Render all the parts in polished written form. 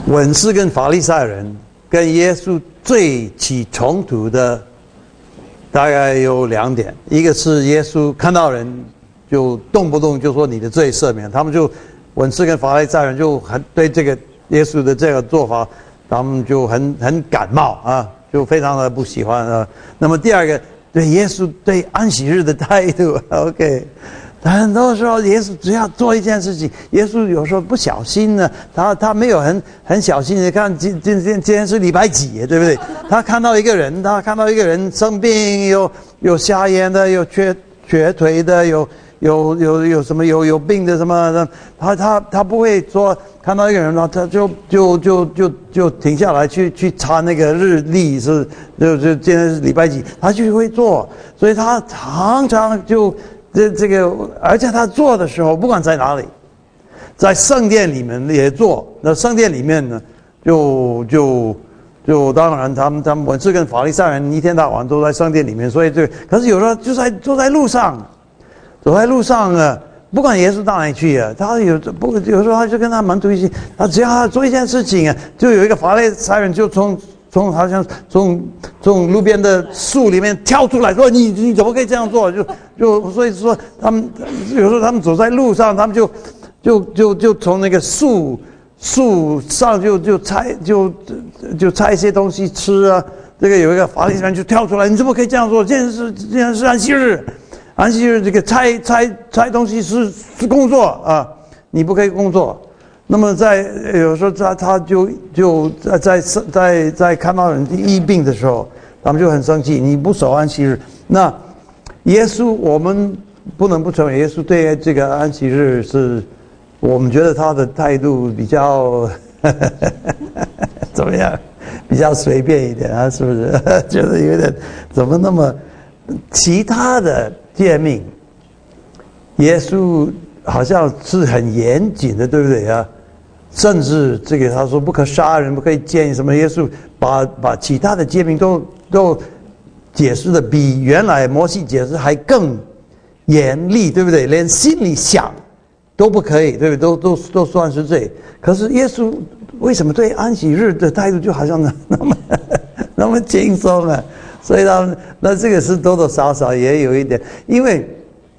文士跟法利赛人跟耶稣最起冲突的大概有2点，一个是耶稣看到人就动不动就说你的罪赦免，他们就文士跟法利赛人就很对这个耶稣的这个做法，他们就很感冒啊，就非常的不喜欢啊。那么第二个，对耶稣对安息日的态度 ，OK。很多时候，耶稣只要做一件事情，耶稣有时候不小心呢，他没有很小心的看今天是礼拜几，对不对？他看到一个人生病，有瞎眼的，有瘸腿的，有什么有病的什么的，他不会说看到一个人，然后他就停下来去查那个日历就今天是礼拜几，他就会做，所以他常常就。这个，而且他做的时候，不管在哪里，在圣殿里面也做。那圣殿里面呢，就当然，他们文士跟法利赛人一天到晚都在圣殿里面，所以可是有时候就走在路上啊，不管耶稣到哪里去啊，有时候他就跟他门徒一起，他只要他做一件事情啊，就有一个法利赛人就好像从路边的树里面跳出来说你怎么可以这样做？所以说他们有时候他们走在路上，他们就从那个树上就摘一些东西吃啊。这个有一个法利赛人就跳出来，你怎么可以这样做？今天是安息日这个摘东西是工作啊，你不可以工作。那么有时候他就在看到人疫病的时候，他们就很生气，你不守安息日。那耶稣，我们不能不承认，耶稣对这个安息日是，我们觉得他的态度比较怎么样？比较随便一点啊，是不是？觉得有点怎么那么其他的诫命，耶稣好像是很严谨的，对不对啊？甚至这个他说不可杀人，不可以奸淫什么，耶稣把其他的诫命都解释的比原来摩西解释还更严厉，对不对？连心里想都不可以，对不对？都算是罪。可是耶稣为什么对安息日的态度就好像那么轻松啊？所以那这个是多多少少也有一点，因为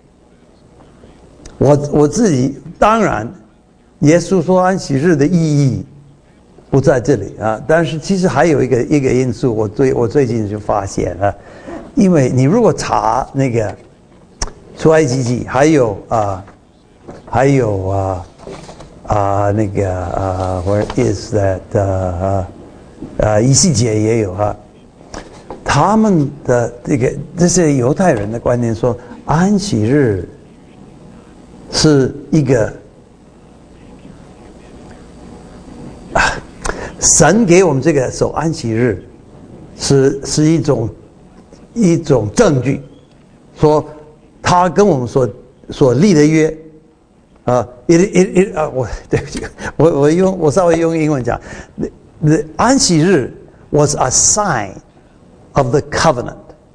我自己当然。耶稣说安息日的意义不在这里啊，但是其实还有一个因素，我最近就发现了，因为你如果查那个出埃及记，还有那个where is that 以西结也有啊，他们的这些犹太人的观念说，安息日是一个。神给我们这个守安息日是一种证据，说他跟我们所立的约啊，对不起，我稍微用英文讲 ，the 安息日 was a sign of the covenant，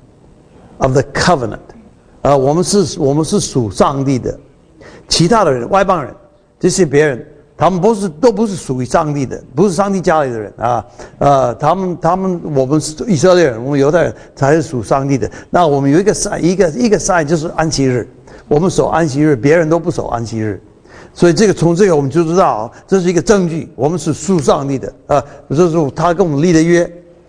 我们是属上帝的，其他的人外邦人这些别人。他们都不是属于上帝的，不是上帝家里的人啊，我们是以色列人，我们犹太人才是属上帝的。那我们有一个 sign 就是安息日，我们守安息日，别人都不守安息日，所以从这个我们就知道，这是一个证据，我们是属上帝的啊，这是他跟我们立的约，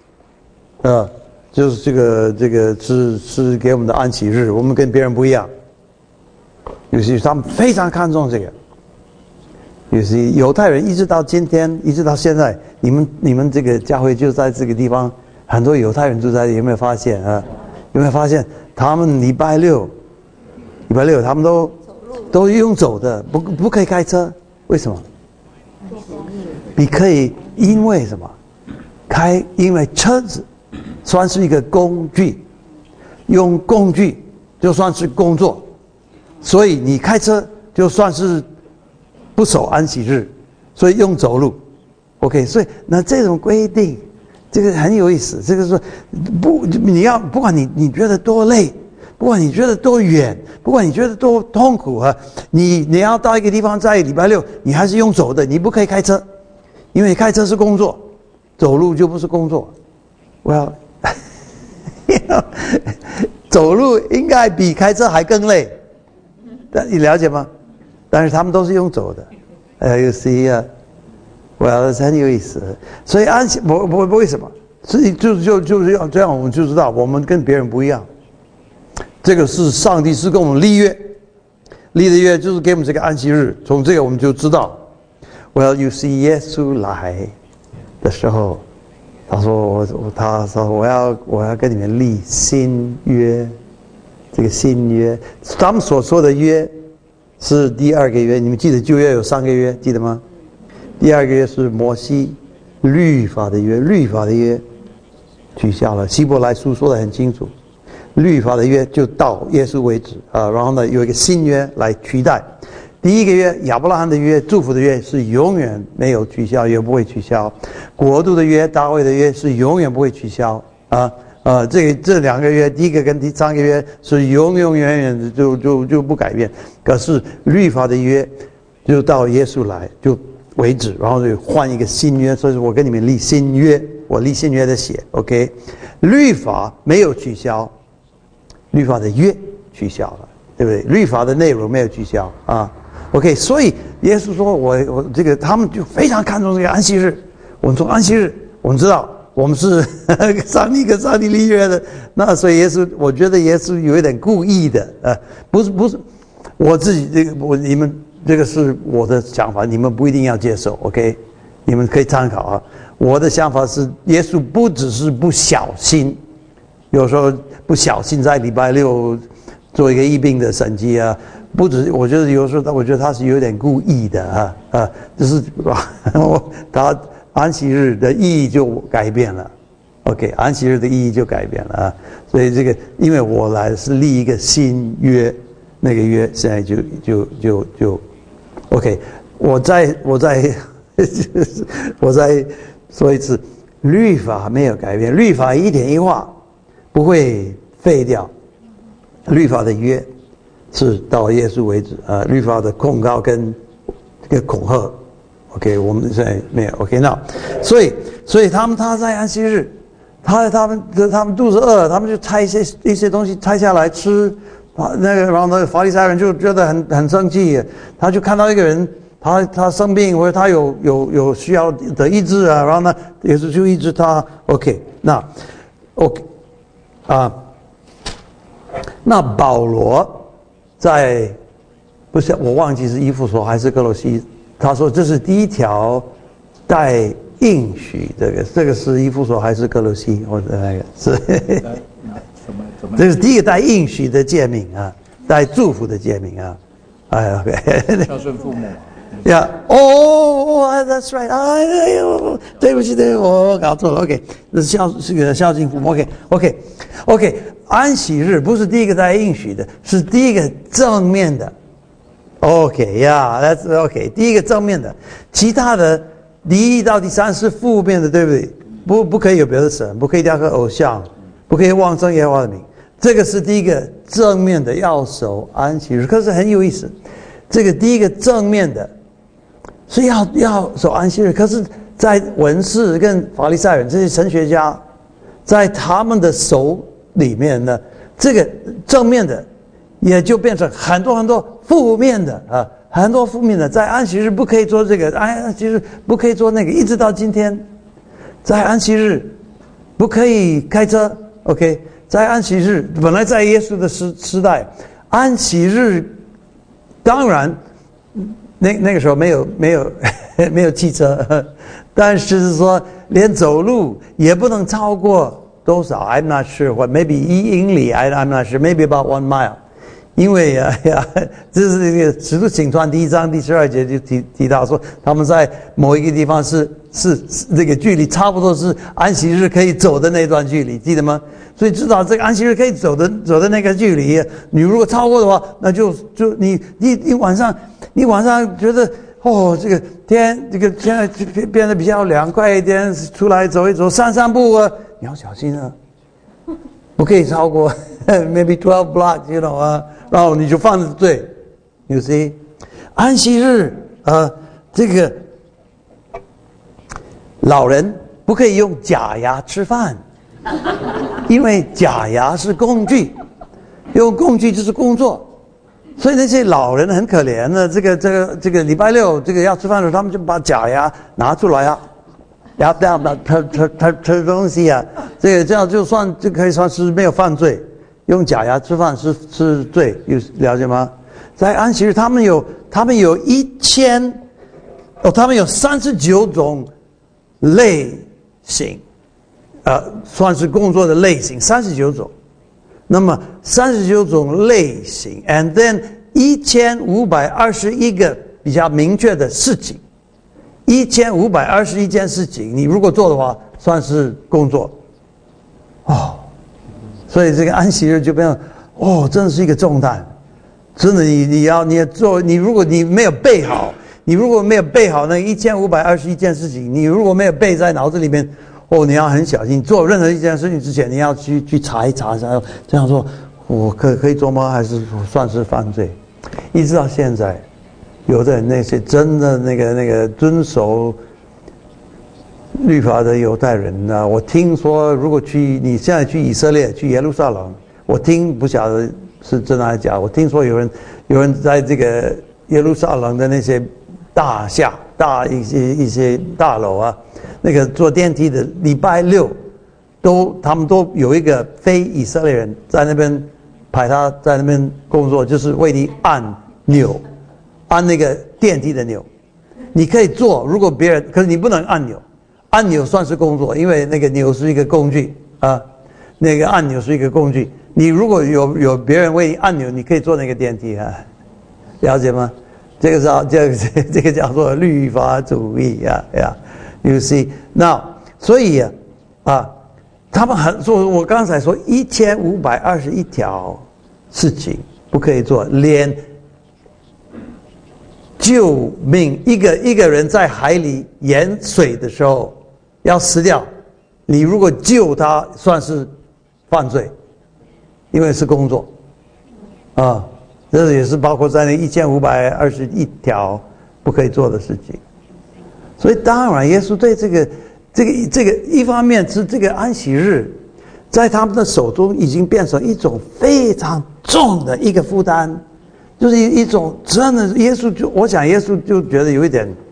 就是这个是给我们的安息日，我们跟别人不一样，尤其他们非常看重这个。有些犹太人一直到今天，一直到现在，你们这个教会就在这个地方，很多犹太人住在，有没有发现啊？有没有发现他们礼拜六他们都用走的，不可以开车，为什么？因为什么？因为车子算是一个工具，用工具就算是工作，所以你开车就算是。不守安息日，所以用走路 ，OK， 所以那这种规定，这个很有意思。这个说不管你觉得多累，不管你觉得多远，不管你觉得多痛苦啊，你要到一个地方，在礼拜六，你还是用走的，你不可以开车， 因为开车是工作，走路就不是工作。Well， 走路应该比开车还更累，你了解吗？但是他们都是用走的。You see， Well， 很有意思。所以安息，为什么？所以就是要这样，我们就知道我们跟别人不一样。这个是上帝是跟我们立约，立的约就是给我们这个安息日。从这个我们就知道 ，Well，you see， 耶稣来的时候，他说我要跟你们立新约。这个新约，他们所说的约是第二个约。你们记得旧约有3个约，记得吗？第二个约是摩西律法的约，律法的约取消了。希伯来书说得很清楚，律法的约就到耶稣为止啊。然后呢，有一个新约来取代。第一个约亚伯拉罕的约，祝福的约是永远没有取消，也不会取消。国度的约，大卫的约是永远不会取消啊。这2个约，第一个跟第3个约是永远的就不改变。可是律法的约就到耶稣来就为止，然后就换一个新约。所以我跟你们立新约，我立新约的血 ，OK？ 律法没有取消，律法的约取消了，对不对？律法的内容没有取消啊。OK， 所以耶稣说我这个他们就非常看重这个安息日。我们说安息日，我们知道我们是上帝跟上帝立约的，那所以耶稣，我觉得耶稣有一点故意的，不是，我自己这个你们这个是我的想法，你们不一定要接受 ，OK？ 你们可以参考啊。我的想法是，耶稣不只是不小心，有时候不小心在礼拜六做一个疫病的神迹啊。不止，我觉得有时候，我觉得他是有点故意的就是他安息日的意义就改变了 ，OK， 安息日的意义就改变了啊。所以这个，因为我来是立一个新约，那个约现在就 ，OK， 我再说一次，律法没有改变，律法一点一画不会废掉，律法的约。是到耶稣为止律法的控告跟这个恐吓 ，OK， 我们现在没有 OK， 那所以他在安息日，他们肚子饿，他们就拆一些东西拆下来吃然后那个法利赛人就觉得很生气，他就看到一个人他生病或者他有需要的医治然后呢耶稣就医治他 OK， 那 OK 那保罗。不是我忘记是以弗所还是哥罗西，他说这是第一条带应许，这个是以弗所还是哥罗西，或者那个是这是第一个带应许的诫命带祝福的诫命 OK， 孝顺父母呀，that's right， 哎呦，对不起，我搞错了 ，OK， 是个孝敬父母 ，OK， 安息日不是第一个带应许的，是第一个正面的 ，OK，that's OK， 第一个正面的，其他的第1到第3是负面的，对不对？不可以有别的神，不可以雕刻偶像，不可以妄称耶和华的名，这个是第一个正面的，要守安息日。可是很有意思，这个第一个正面的。所以要守安息日，可是，在文士跟法利赛人这些神学家，在他们的手里面呢，这个正面的也就变成很多负面的很多负面的。在安息日不可以做这个，安息日不可以做那个，一直到今天，在安息日不可以开车 ，OK， 在安息日本来在耶稣的时代，安息日当然。那个时候没有汽车，但是说连走路也不能超过多少 ？I'm not sure what maybe 1英里 ，I'm not sure maybe about 1 mile。因为这是那个《使徒行传》第1章第12节就提到说，他们在某一个地方是这个距离差不多是安息日可以走的那段距离，记得吗？所以知道这个安息日可以走的那个距离，你如果超过的话，那就你晚上觉得这个天这个现在变得比较凉快一点，出来走一走散步你要小心不可以超过maybe 12 blocks you know 然后你就犯了罪 you see 安息日这个老人不可以用假牙吃饭，因为假牙是工具，用工具就是工作。所以那些老人很可怜的，这个礼拜六这个要吃饭的时候，他们就把假牙拿出来啊，要吃东西啊，这样就算就可以算是没有犯罪，用假牙吃饭是罪，有了解吗？在安息日他们有39种类型，算是工作的类型39种。那么39种类型 ，and then 1521个比较明确的事情，1521件事情，你如果做的话，算是工作。所以这个安息日就变成真的是一个重担。真的，你要做，如果你没有背好，那1521件事情，你如果没有背在脑子里面。你要很小心，做任何一件事情之前，你要去查一查，这样说，我可以做吗？还是算是犯罪？一直到现在，有的那些真的那个遵守律法的犹太人呢，我听说，如果你现在去以色列，去耶路撒冷，不晓得是真的还是假，我听说有人在这个耶路撒冷的那些一些大楼啊。那个坐电梯的礼拜六，他们都有一个非以色列人在那边派他在那边工作，就是为你按那个电梯的钮。你可以坐，如果别人，可是你不能按钮，按钮算是工作，因为那个钮是一个工具啊，那个按钮是一个工具。你如果有别人为你按钮，你可以坐那个电梯啊，了解吗？这个叫做律法主义呀。You see， 那所以他们我刚才说1521条事情不可以做，连救命一个人在海里淹水的时候要死掉，你如果救他算是犯罪，因为是工作这也是包括在那1521条不可以做的事情。所以当然，耶稣对这个一方面是这个安息日，在他们的手中已经变成一种非常重的一个负担，就是一种真的我想耶稣就觉得有一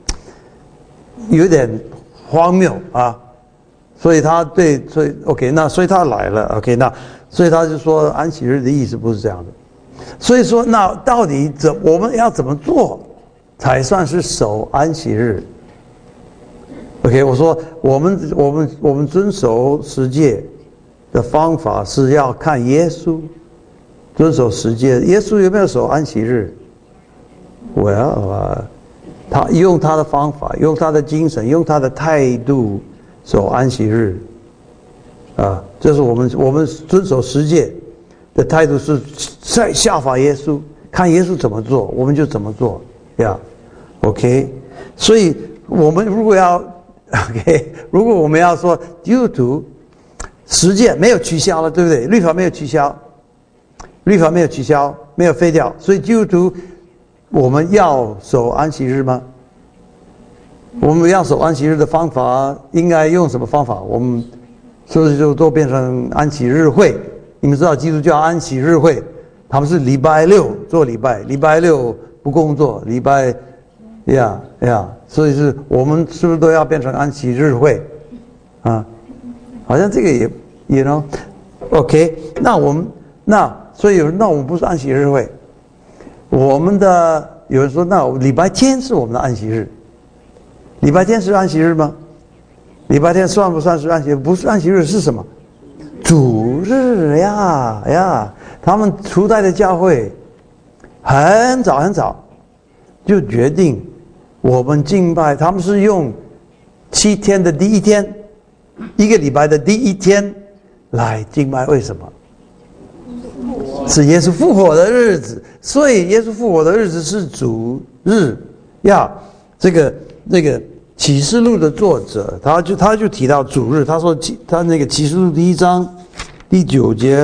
点荒谬啊，所以所以他来了 ，OK， 所以他就说安息日的意思不是这样的，所以说那到底我们要怎么做才算是守安息日？ OK， 我说我们遵守十诫的方法是要看耶稣遵守十诫，耶稣有没有守安息日 ？Well， 他用他的方法，用他的精神，用他的态度守安息日这是我们遵守十诫的态度是在效法耶稣，看耶稣怎么做，我们就怎么做OK， 所以我们如果我们要说基督徒十诫没有取消了，对不对？律法没有取消，没有废掉，所以基督徒我们要守安息日吗？我们要守安息日的方法应该用什么方法？我们是不是就都变成安息日会？你们知道基督教安息日会，他们是礼拜六做礼拜六不工作，礼拜所以是我们是不是都要变成安息日会好像这个也OK， 所以有人我们不是安息日会，有人说那礼拜天是我们的安息日，礼拜天是安息日吗？礼拜天算不算是安息日？不是安息日是什么？主日呀！他们初代的教会很早就决定我们敬拜，他们是用7天的第一天，一个礼拜的第一天来敬拜。为什么？是耶稣复活的日子，所以耶稣复活的日子是主日这个启示录的作者他就提到主日，他说他那个启示录第1章第9节，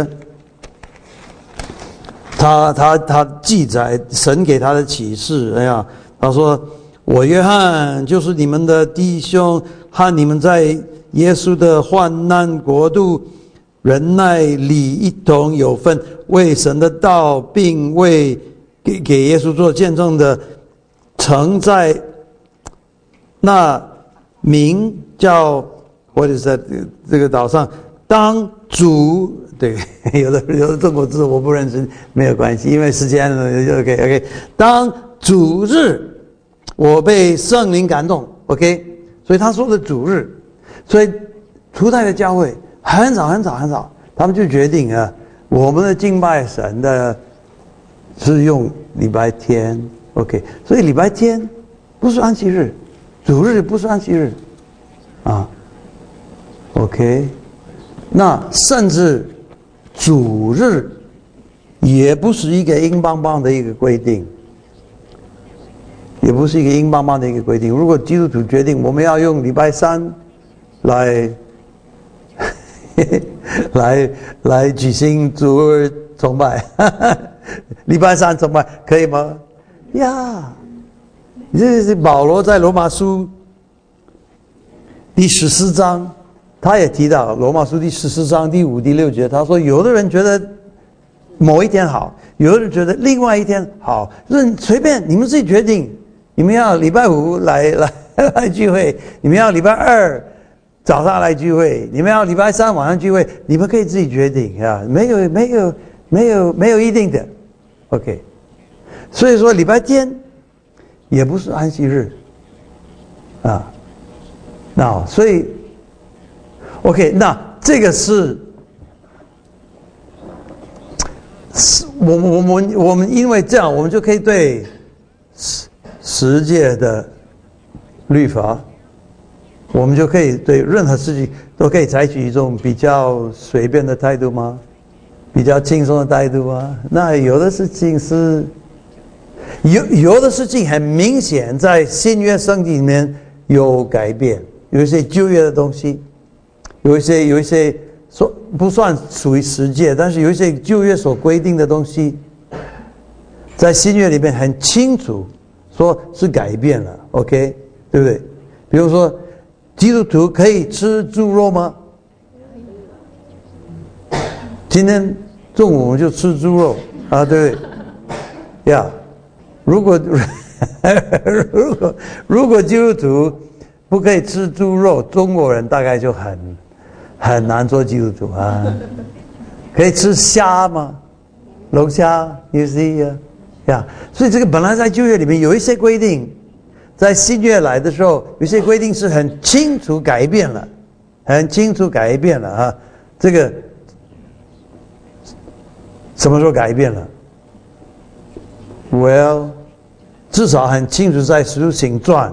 他记载神给他的启示，他说我约翰就是你们的弟兄，和你们在耶稣的患难国度忍耐里一同有份，为神的道并为给耶稣做见证的，曾在那名叫或者在这个岛上当主。对，有的中国字我不认识，没有关系，因为时间 OK。当主日，我被圣灵感动 ，OK， 所以他说的主日，所以初代的教会很早，他们就决定啊，我们的敬拜神的是用礼拜天 ，OK， 所以礼拜天不是安息日，主日不是安息日，啊 ，OK， 那甚至主日也不是一个硬邦邦的一个规定，也不是一个硬邦邦的一个规定。如果基督徒决定我们要用礼拜三来举行主日崇拜，礼拜三崇拜可以吗？呀，这是保罗在罗马书第14章。他也提到罗马书第14章第5、第6节，他说有的人觉得某一天好，有的人觉得另外一天好，随便你们自己决定。你们要礼拜五来聚会，你们要礼拜二早上来聚会，你们要礼拜三晚上聚会，你们可以自己决定啊，没有一定的 ，OK。所以说礼拜天也不是安息日啊，那所以。OK， 那这个是我们因为这样，我们就可以对十诫的律法，我们就可以对任何事情都可以采取一种比较随便的态度吗？比较轻松的态度吗？那有的事情是有的事情很明显在新约圣经里面有改变，有一些旧约的东西。有一些说不算属于十诫，但是有一些旧约所规定的东西，在新约里面很清楚说是改变了 ，OK， 对不对？比如说，基督徒可以吃猪肉吗？今天中午我们就吃猪肉啊，对不对？呀，如果基督徒不可以吃猪肉，中国人大概就很难做基督徒啊。可以吃虾吗？龙虾 ，you see 呀，所以这个本来在旧约里面有一些规定，在新约来的时候，有些规定是很清楚改变了，啊。这个什么时候改变了 ？Well， 至少很清楚在《使徒行传》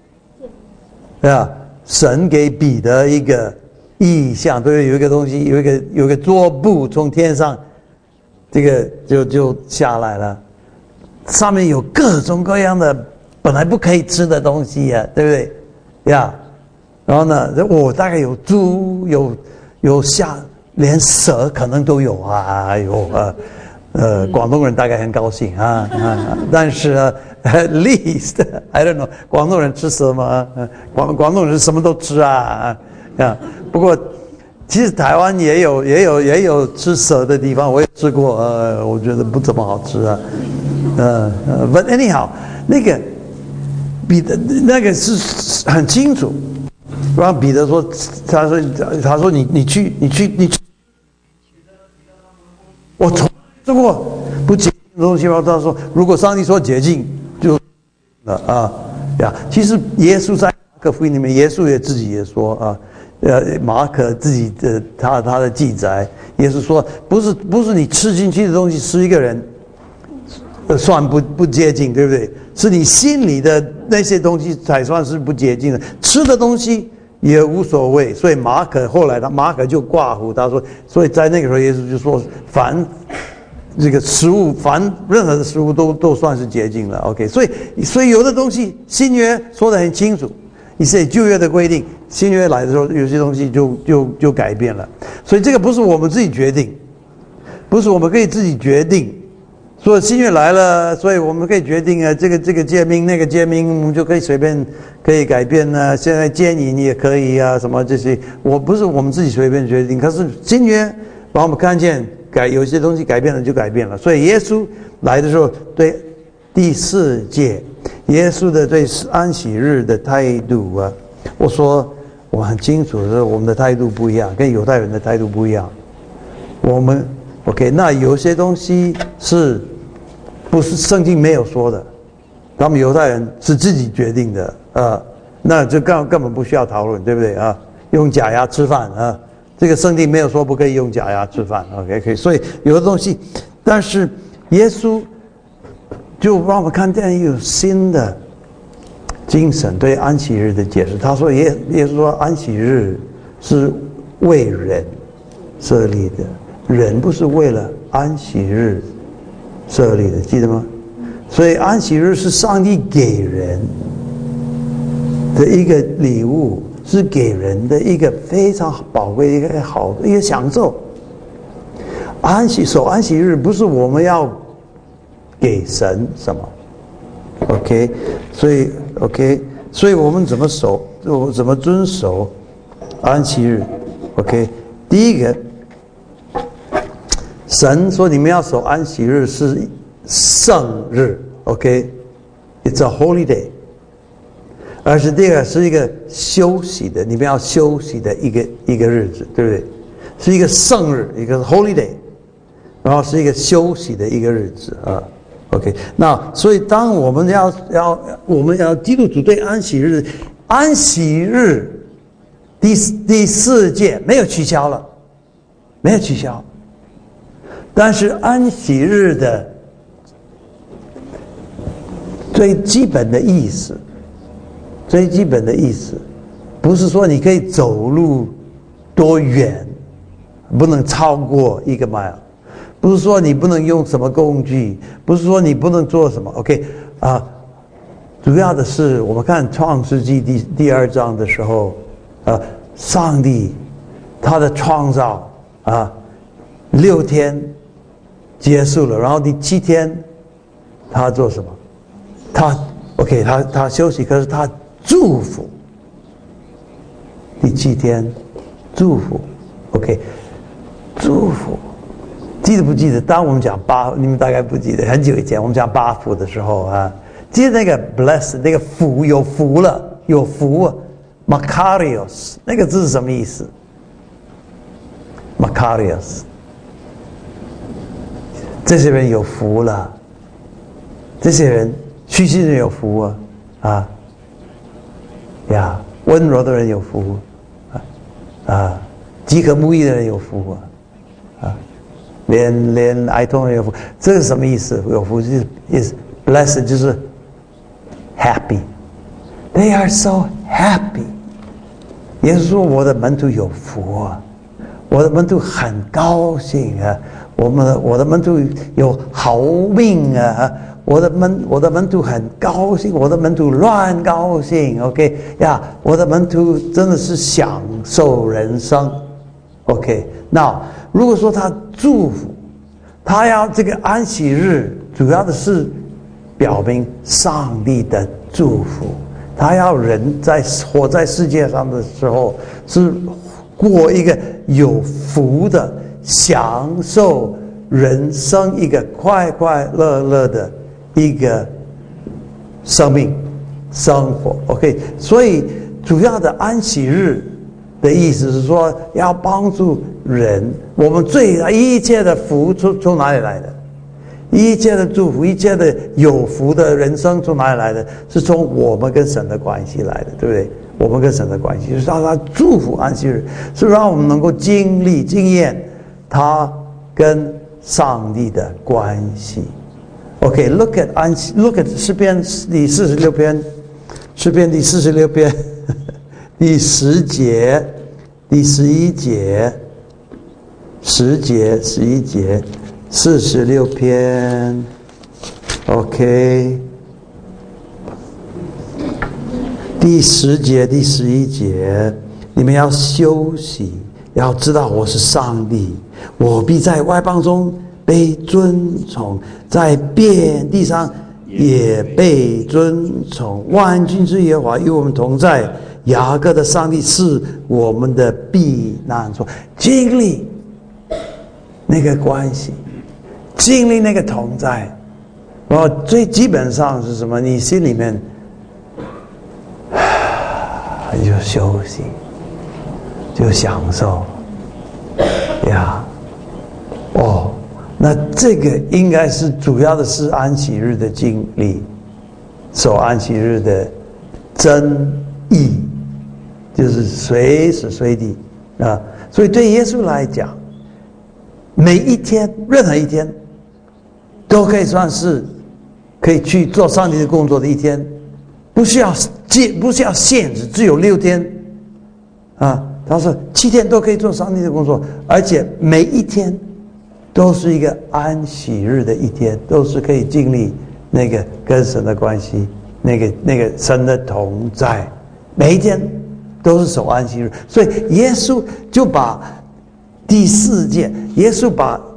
神给彼得一个意象，对不对？有一个东西，有一个桌布从天上，这个就下来了，上面有各种各样的本来不可以吃的东西呀，对不对？呀，然后呢，大概有猪，有虾，连蛇可能都有啊，广东人大概很高兴啊，但是at least I don't know， 广东人吃蛇吗？广东人什么都吃啊。不过其实台湾也有吃蛇的地方，我也吃过，我觉得不怎么好吃啊。But anyhow， 那个彼得那个是很清楚，然后彼得说，他说你去，我从吃过不洁净的东西，然后他说，如果上帝说洁净，就其实耶稣在马可福音里面，耶稣也自己也说啊。马可自己的他的记载，耶稣说，不是你吃进去的东西吃一个人，算不洁净，对不对？是你心里的那些东西才算是不洁净的，吃的东西也无所谓。所以后来马可就挂胡，他说，所以在那个时候，耶稣就说，凡这个食物，凡任何的食物都算是洁净了。OK， 所以有的东西新约说得很清楚。一些旧约的规定，新约来的时候，有些东西就改变了。所以这个不是我们自己决定，不是我们可以自己决定所以新约来了，所以我们可以决定啊，这个诫命那个诫命，我们就可以随便可以改变啊。现在奸淫也可以啊，什么这些，不是我们自己随便决定。可是新约把我们看见有些东西改变了就改变了。所以耶稣来的时候，对第4诫，耶稣的对安息日的态度啊，我说我很清楚的，我们的态度不一样，跟犹太人的态度不一样。我们 OK， 那有些东西是不是圣经没有说的？他们犹太人是自己决定的那就根本不需要讨论，对不对啊？用假牙吃饭啊，这个圣经没有说不可以用假牙吃饭 ，OK， 可以。所以有的东西，但是耶稣就让我们看见有新的精神对安息日的解释。他说耶稣说安息日是为人设立的。人不是为了安息日设立的，记得吗？所以安息日是上帝给人的一个礼物，是给人的一个非常宝贵、一个好的一个享受。守安息日不是我们要给神什么 ，OK？ 所以我们怎么守，怎么遵守安息日 ？OK？ 第一个。神说你们要守安息日是圣日 ，OK？It's a holy day。而是第二个是一个休息的，你们要休息的一个日子，对不对？是一个圣日，一个 holy day， 然后是一个休息的一个日子啊。OK， 那所以当我们要基督徒对安息日第4诫没有取消了，没有取消。但是安息日的最基本的意思，不是说你可以走路多远，不能超过1个 mile， 不是说你不能用什么工具，不是说你不能做什么 ，OK 主要的是我们看创世纪第2章的时候，上帝他的创造6天结束了，然后第7天他做什么？他休息，可是他祝福。第7天祝福 ，OK， 祝福。记得不记得？当我们讲你们大概不记得，很久以前我们讲8福的时候记得那个 bless 那个福，有福了，有福 Makarios 那个字是什么意思 ？Makarios。这些人有福了，这些人虚心人有福温柔的人有福饥渴慕义的人有福连哀痛人有福。这是什么意思？有福就是 blessed 就是 happy， they are so happy。耶稣说我的门徒有福我的门徒很高兴我的门徒有好命我的门徒很高兴，我的门徒乱高兴 ，OK 我的门徒真的是享受人生 ，OK。那如果说他祝福，他要这个安息日，主要的是表明上帝的祝福，他要人活在世界上的时候是过一个有福的。享受人生一个快快乐乐的一个生命生活 ，OK。所以主要的安息日的意思是说，要帮助人。我们一切的福从哪里来的？一切的祝福，一切的有福的人生从哪里来的？是从我们跟神的关系来的，对不对？我们跟神的关系，就是让他祝福安息日，是让我们能够经验。他跟上帝的关系 ，OK。Look at 诗篇第46篇，诗篇第46篇第10节、第11节、10节、11节，46篇 ，OK。第10节、第11节，你们要休息，要知道我是上帝。我必在外邦中被尊崇，在遍地上也被尊崇。万军之耶和华与我们同在，雅各的上帝是我们的避难所。经历那个关系，经历那个同在，然后最基本上是什么？你心里面就休息，就享受呀。哦，那这个应该是主要的是安息日的经历，守安息日的真意，就是随时随地啊。所以对耶稣来讲，每一天，任何一天，都可以算是可以去做上帝的工作的一天，不需要限制，只有6天啊。他说7天都可以做上帝的工作，而且每一天都是一个安息日的一天，都是可以经历那个跟神的关系，那个神的同在，每一天都是守安息日。所以耶稣就把第4诫，耶稣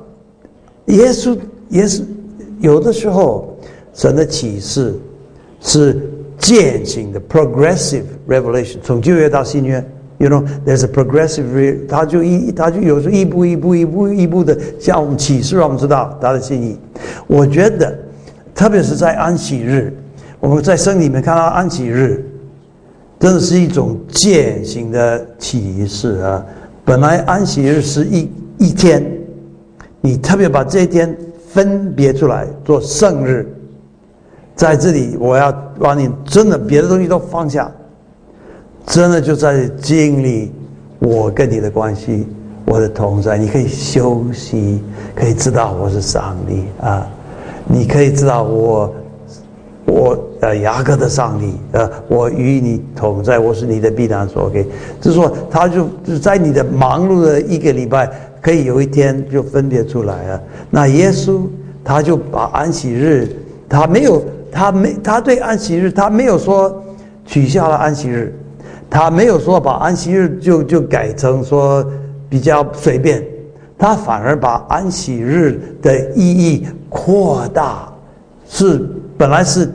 有的时候神的启示是渐行的 progressive revelation， 从旧约到新约。You know, there's a progressive. 他就有时候一步的向我们启示，让我们知道他的心意。我觉得，特别是在安息日，我们在圣经里面看到安息日，真的是一种渐行的启示啊。本来安息日是一天，你特别把这一天分别出来做圣日，在这里我要让你真的别的东西都放下。真的就在经历我跟你的关系，我的同在，你可以休息，可以知道我是上帝啊，你可以知道我雅各的上帝我与你同在，我是你的避难所。OK， 就是说他就是在你的忙碌的一个礼拜，可以有一天就分别出来啊。那耶稣他就把安息日，他对安息日他没有说取消了安息日。他没有说把安息日就改成说比较随便，他反而把安息日的意义扩大，本来是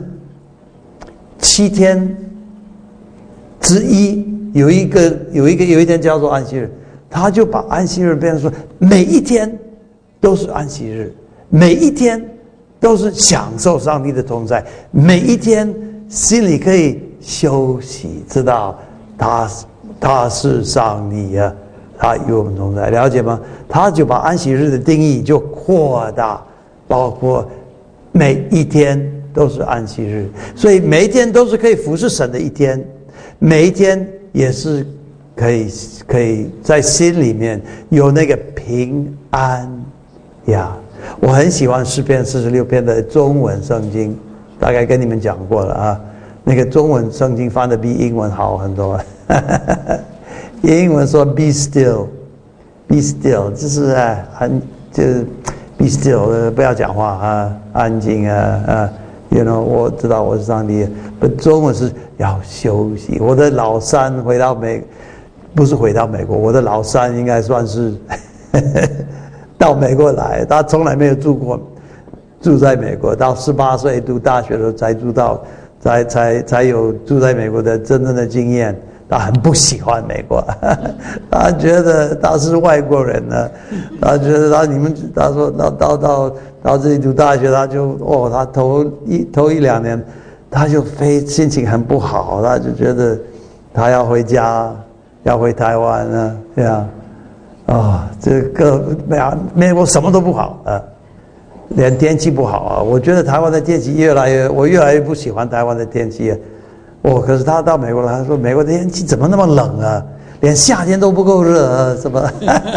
7天之一，有一天叫做安息日，他就把安息日变成说每一天都是安息日，每一天都是享受上帝的同在，每一天心里可以休息，知道他是上帝啊，他与我们同在，了解吗？他就把安息日的定义就扩大，包括每一天都是安息日，所以每一天都是可以服侍神的一天，每一天也是可以在心里面有那个平安呀。我很喜欢诗篇46篇的中文圣经，大概跟你们讲过了啊。那个中文圣经翻的比英文好很多。英文说 be still， 就是就是 be still， 不要讲话啊，安静啊，you know， 我知道我是上帝。不，中文是要休息。我的老三不是回到美国，我的老三应该算是到美国来，他从来没有住在美国，到18岁读大学的时候才才有住在美国的真正的经验。他很不喜欢美国，他觉得他是外国人呢，他觉得他说到这里读大学，他头一两年，他就心情很不好，他就觉得他要回家，要回台湾啊，对啊，这个美国什么都不好啊。连天气不好啊！我觉得台湾的天气我越来越不喜欢台湾的天气啊。可是他到美国来，他说美国的天气怎么那么冷啊？连夏天都不够热啊，什么？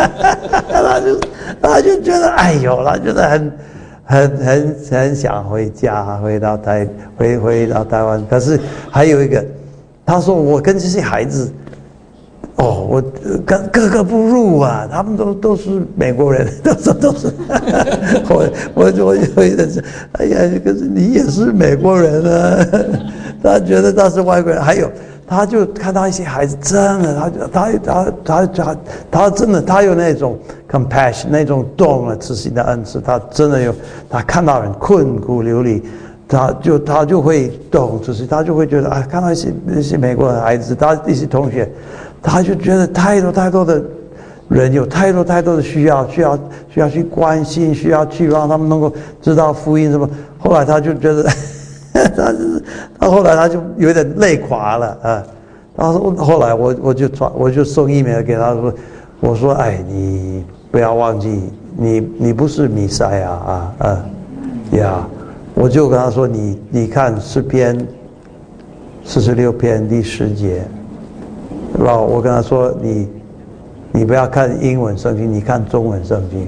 他就觉得哎呦，他觉得很想回家，回到台湾。可是还有一个，他说我跟这些孩子。我格格不入啊！他们都是美国人，都是。我觉得是，哎呀，可是你也是美国人啊！他觉得他是外国人。还有， 他就看到一些孩子真的，他真的他有那种 compassion， 那种动了慈心的恩赐，他真的有，他看到人困苦流离，他就会动慈心，他就会觉得啊，看到一些美国的孩子，他一些同学，他就觉得太多的人有太多的需要去关心，需要去让他们能够知道福音什么。后来他就觉得。后来他就有点累垮了啊！他说后来我就送email给他说，我说哎，你不要忘记，你不是弥赛亚呀！我就跟他说，你看诗篇46篇第10节，然后我跟他说，你不要看英文圣经，你看中文圣经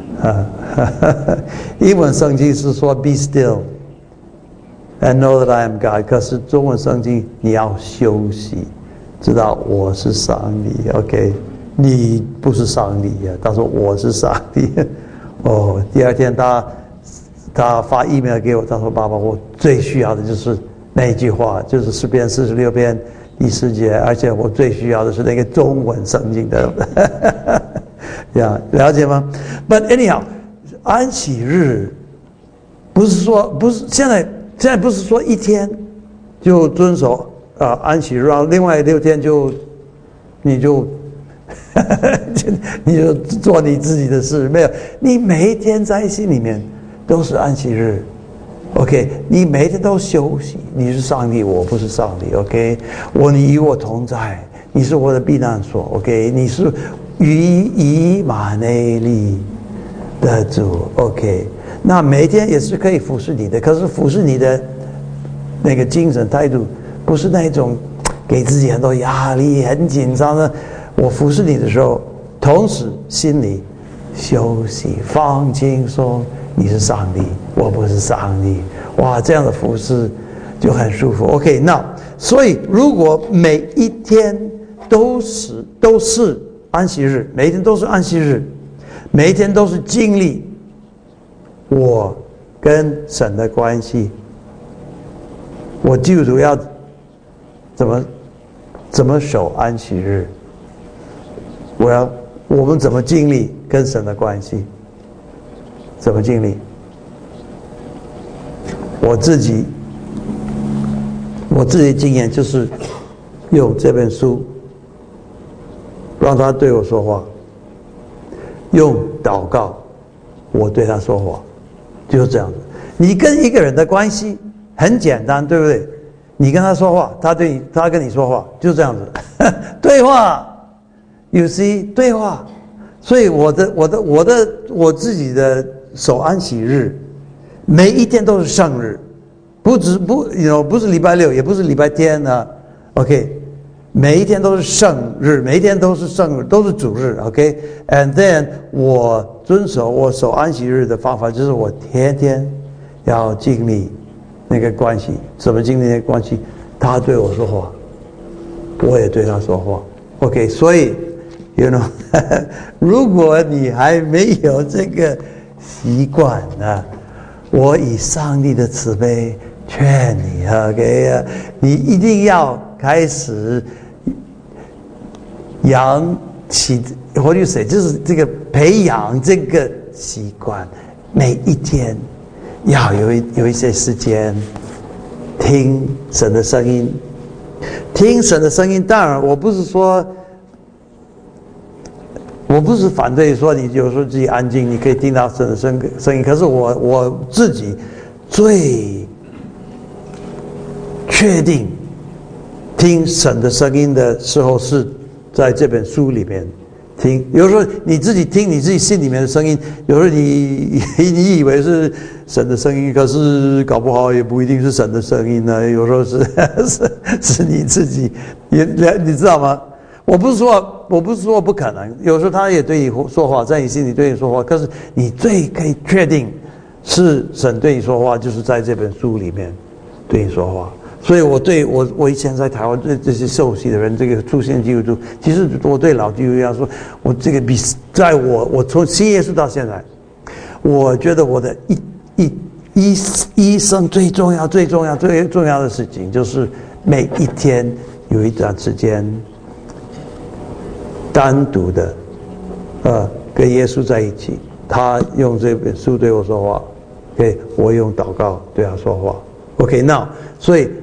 英文圣经是说 Be still。And know that I am God。可是中文圣经你要休息，知道我是上帝。OK， 你不是上帝呀。他说我是上帝。哦，第二天他发 email 给我，他说爸爸，我最需要的就是那一句话，就是诗篇46篇第10节，而且我最需要的是那个中文圣经的。呀，了解吗 ？But anyhow， 安息日不是现在不是说一天就遵守安息日，然后另外6天你就做你自己的事，没有，你每一天在心里面都是安息日 ，OK， 你每一天都休息，你是上帝，我不是上帝 ，OK， 你与我同在，你是我的避难所 ，OK， 你是以马内利的主 ，OK。那每天也是可以服侍你的，可是服侍你的那个精神态度，不是那种给自己很多压力、很紧张的。我服侍你的时候，同时心里休息、放轻松。你是上帝，我不是上帝。哇，这样的服侍就很舒服。OK， 那所以如果每一天都是安息日，每一天都是安息日，每一天都是经历我跟神的关系，我基督徒要怎么守安息日？我们怎么经历跟神的关系？怎么经历？我自己经验就是用这本书让他对我说话，用祷告我对他说话。就是这样子，你跟一个人的关系很简单，对不对？你跟他说话，他跟你说话，就这样子，对话 ，you see， 对话。所以我自己的守安息日，每一天都是圣日，不是礼拜6，也不是礼拜天啊 ，OK， 每一天都是圣日，每一天都是圣日，都是主日 ，OK，and then 我守安息日的方法就是我天天要经历那个关系，怎么经历那个关系？他对我说话，我也对他说话 ，OK， 所以 如果你还没有这个习惯啊，我以上帝的慈悲劝你 ，OK， 你一定要开始养起活力水，就是这个培养这个习惯，每一天要有一些时间听神的声音，听神的声音。当然，我不是反对说你有时候自己安静，你可以听到神的声音。可是我自己最确定听神的声音的时候是在这本书里面听。有时候你自己听你自己心里面的声音，有时候你以为是神的声音，可是搞不好也不一定是神的声音呢。有时候是你自己，你知道吗？我不是说不可能，有时候他也对你说话，在你心里对你说话，可是你最可以确定是神对你说话，就是在这本书里面对你说话。所以我以前在台湾对这些受洗的人，这个出现基督徒，其实我对老基督徒说，我这个在我从信耶稣到现在，我觉得我的一生最重要的事情，就是每一天有一段时间单独的跟耶稣在一起，他用这本书对我说话，OK， 我用祷告对他说话。OK， 那所以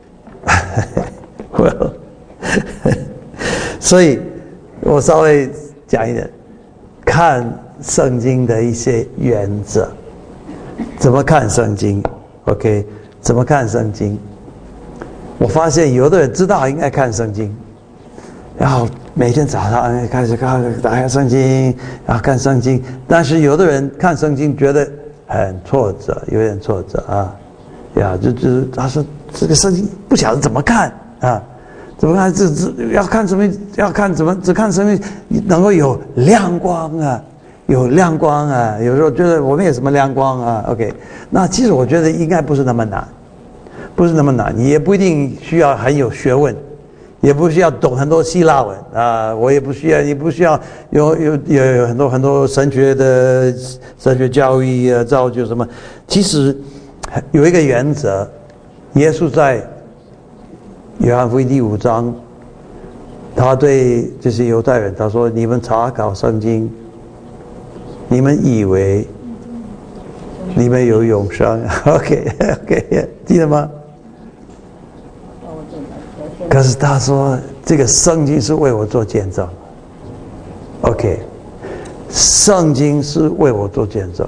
所以我稍微讲一点看圣经的一些原则，怎么看圣经 ，OK， 怎么看圣经？我发现有的人知道应该看圣经，然后每天早上开始打开圣经，然后看圣经，但是有的人看圣经觉得很挫折，有点挫折啊，呀，就是他说这个圣经不晓得怎么看啊。怎么看？这要看什么？要看怎么？只看什么能够有亮光啊？有亮光啊！有时候觉得我们有什么亮光啊 ？OK， 那其实我觉得应该不是那么难，不是那么难。你也不一定需要很有学问，也不需要懂很多希腊文啊。我也不需要，也不需要有很多神学教育啊，造就什么。其实有一个原则，耶稣在约翰福音第5章，他对这些犹太人他说：“你们查考圣经，你们以为你们有永生。”OK， 记得吗？可是他说这个圣经是为我做见证。OK， 圣经是为我做见证，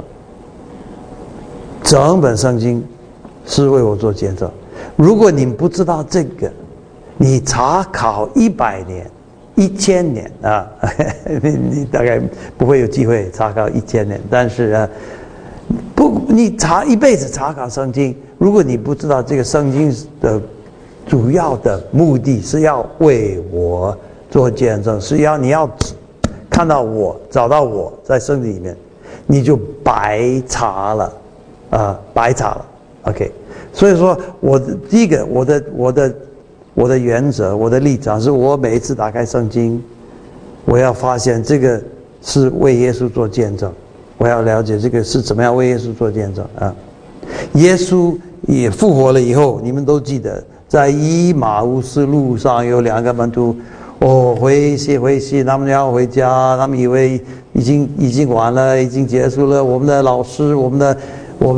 整本圣经是为我做见证。如果你不知道这个，你查考100年、1000年啊，你大概不会有机会查考1000年。但是你一辈子查考圣经，如果你不知道这个圣经的主要的目的是要为我做见证，是你要看到我，找到我在圣经里面，你就白查了啊，白查了。OK。所以说，第一个，我的原则，我的立场是我每一次打开圣经，我要发现这个是为耶稣做见证，我要了解这个是怎么样为耶稣做见证啊。耶稣也复活了以后，你们都记得，在以马乌斯路上有2个门徒，回息，他们要回家，他们以为已经完了，已经结束了，我们的老师，我们的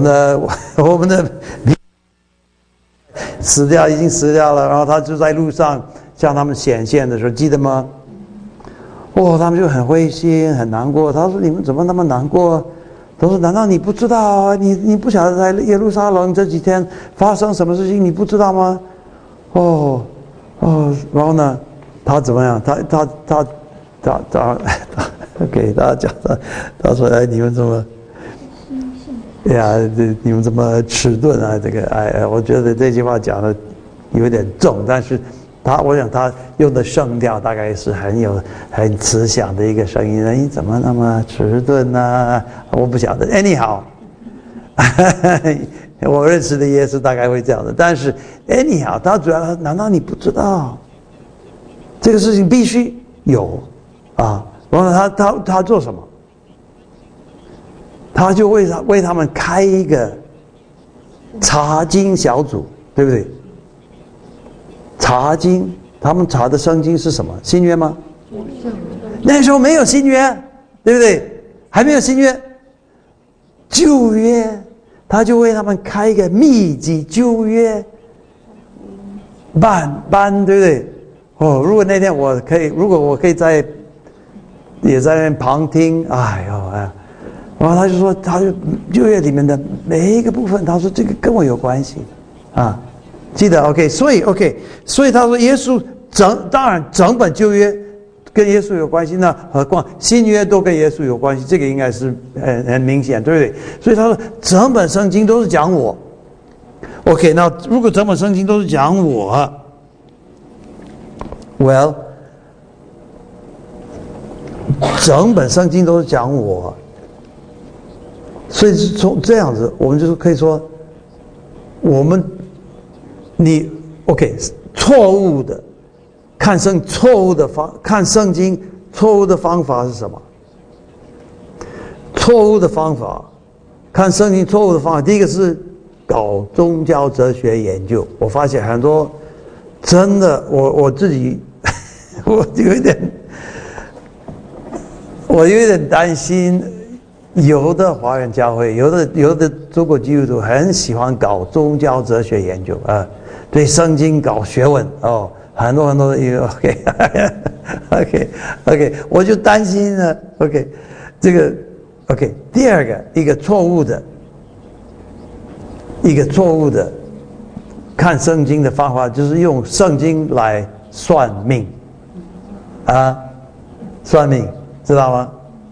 已经死掉了，然后他就在路上向他们显现的时候，记得吗？他们就很灰心，很难过。他说：“你们怎么那么难过？”他说：“难道你不知道？你不晓得在耶路撒冷这几天发生什么事情？你不知道吗？”然后呢，他怎么样？他给大家讲他说：“哎，你们怎么？”呀，你们这么迟钝啊！这个，我觉得这句话讲的有点重，但是我想他用的声调大概是很慈祥的一个声音。你怎么那么迟钝呢？我不晓得。anyhow， 我认识的耶稣大概会这样的。但是 anyhow， 他主要难道你不知道这个事情必须有啊？然后他做什么？他就为他们开一个查经小组，对不对？查经，他们查的圣经是什么？新约吗？那时候没有新约，对不对？还没有新约，旧约，他就为他们开一个密集旧约班，对不对？如果那天如果我可以也在那边旁听，然后他就说，他就旧约里面的每一个部分，他说这个跟我有关系啊，记得 OK， 所以他说耶稣当然整本旧约跟耶稣有关系，那何况新约都跟耶稣有关系，这个应该是很明显，对不对？所以他说整本圣经都是讲我 OK， 那如果整本圣经都是讲我 well， 整本圣经都是讲我，所以从这样子，我们就是可以说，你 OK 错误的看圣经错误的方法是什么？错误的方法看圣经错误的方法，第一个是搞宗教哲学研究。我发现很多真的，我自己我有一点担心，有的华人教会，有的中国基督徒很喜欢搞宗教哲学研究啊，对圣经搞学问哦，很多的 OK， 我就担心呢 OK， 这个 OK， 第二个一个错误的看圣经的方法，就是用圣经来算命啊，算命。知道吗？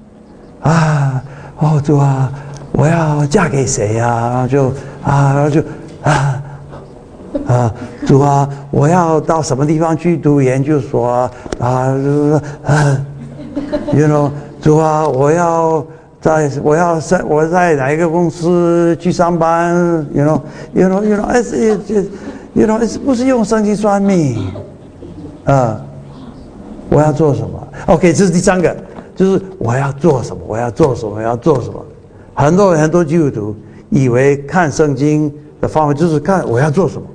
主啊，我要嫁给谁呀？主啊，我要到什么地方去读研究所主啊，我在哪一个公司去上班不是用圣经算命我要做什么 ？OK， 这是第三个。就是我要做什么，很多基督徒以为看圣经的方法就是看我要做什么。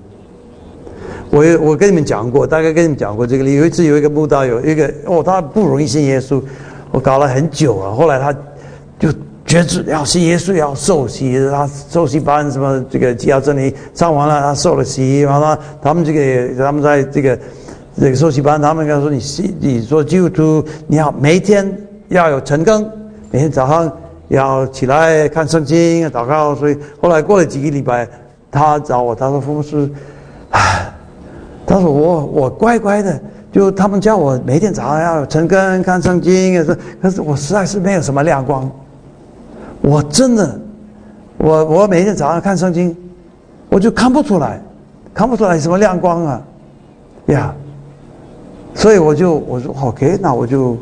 我跟你们讲过，大概跟你们讲过这个。有一次有一个慕道友，他不容易信耶稣，我搞了很久了。后来他就决志要信耶稣，要受洗，他受洗班什么这个基要真理上完了，他受了洗，然后他们在这个受洗班，他们跟他说你做基督徒，你要每一天要有晨更，每天早上要起来看圣经祷告。所以后来过了几个礼拜，他找我，他说福牧师，他说我乖乖的，就他们叫我每天早上要有晨更看圣经，可是我实在是没有什么亮光。我真的我每天早上看圣经，我就看不出来什么亮光啊呀。所以我说 OK， 那我就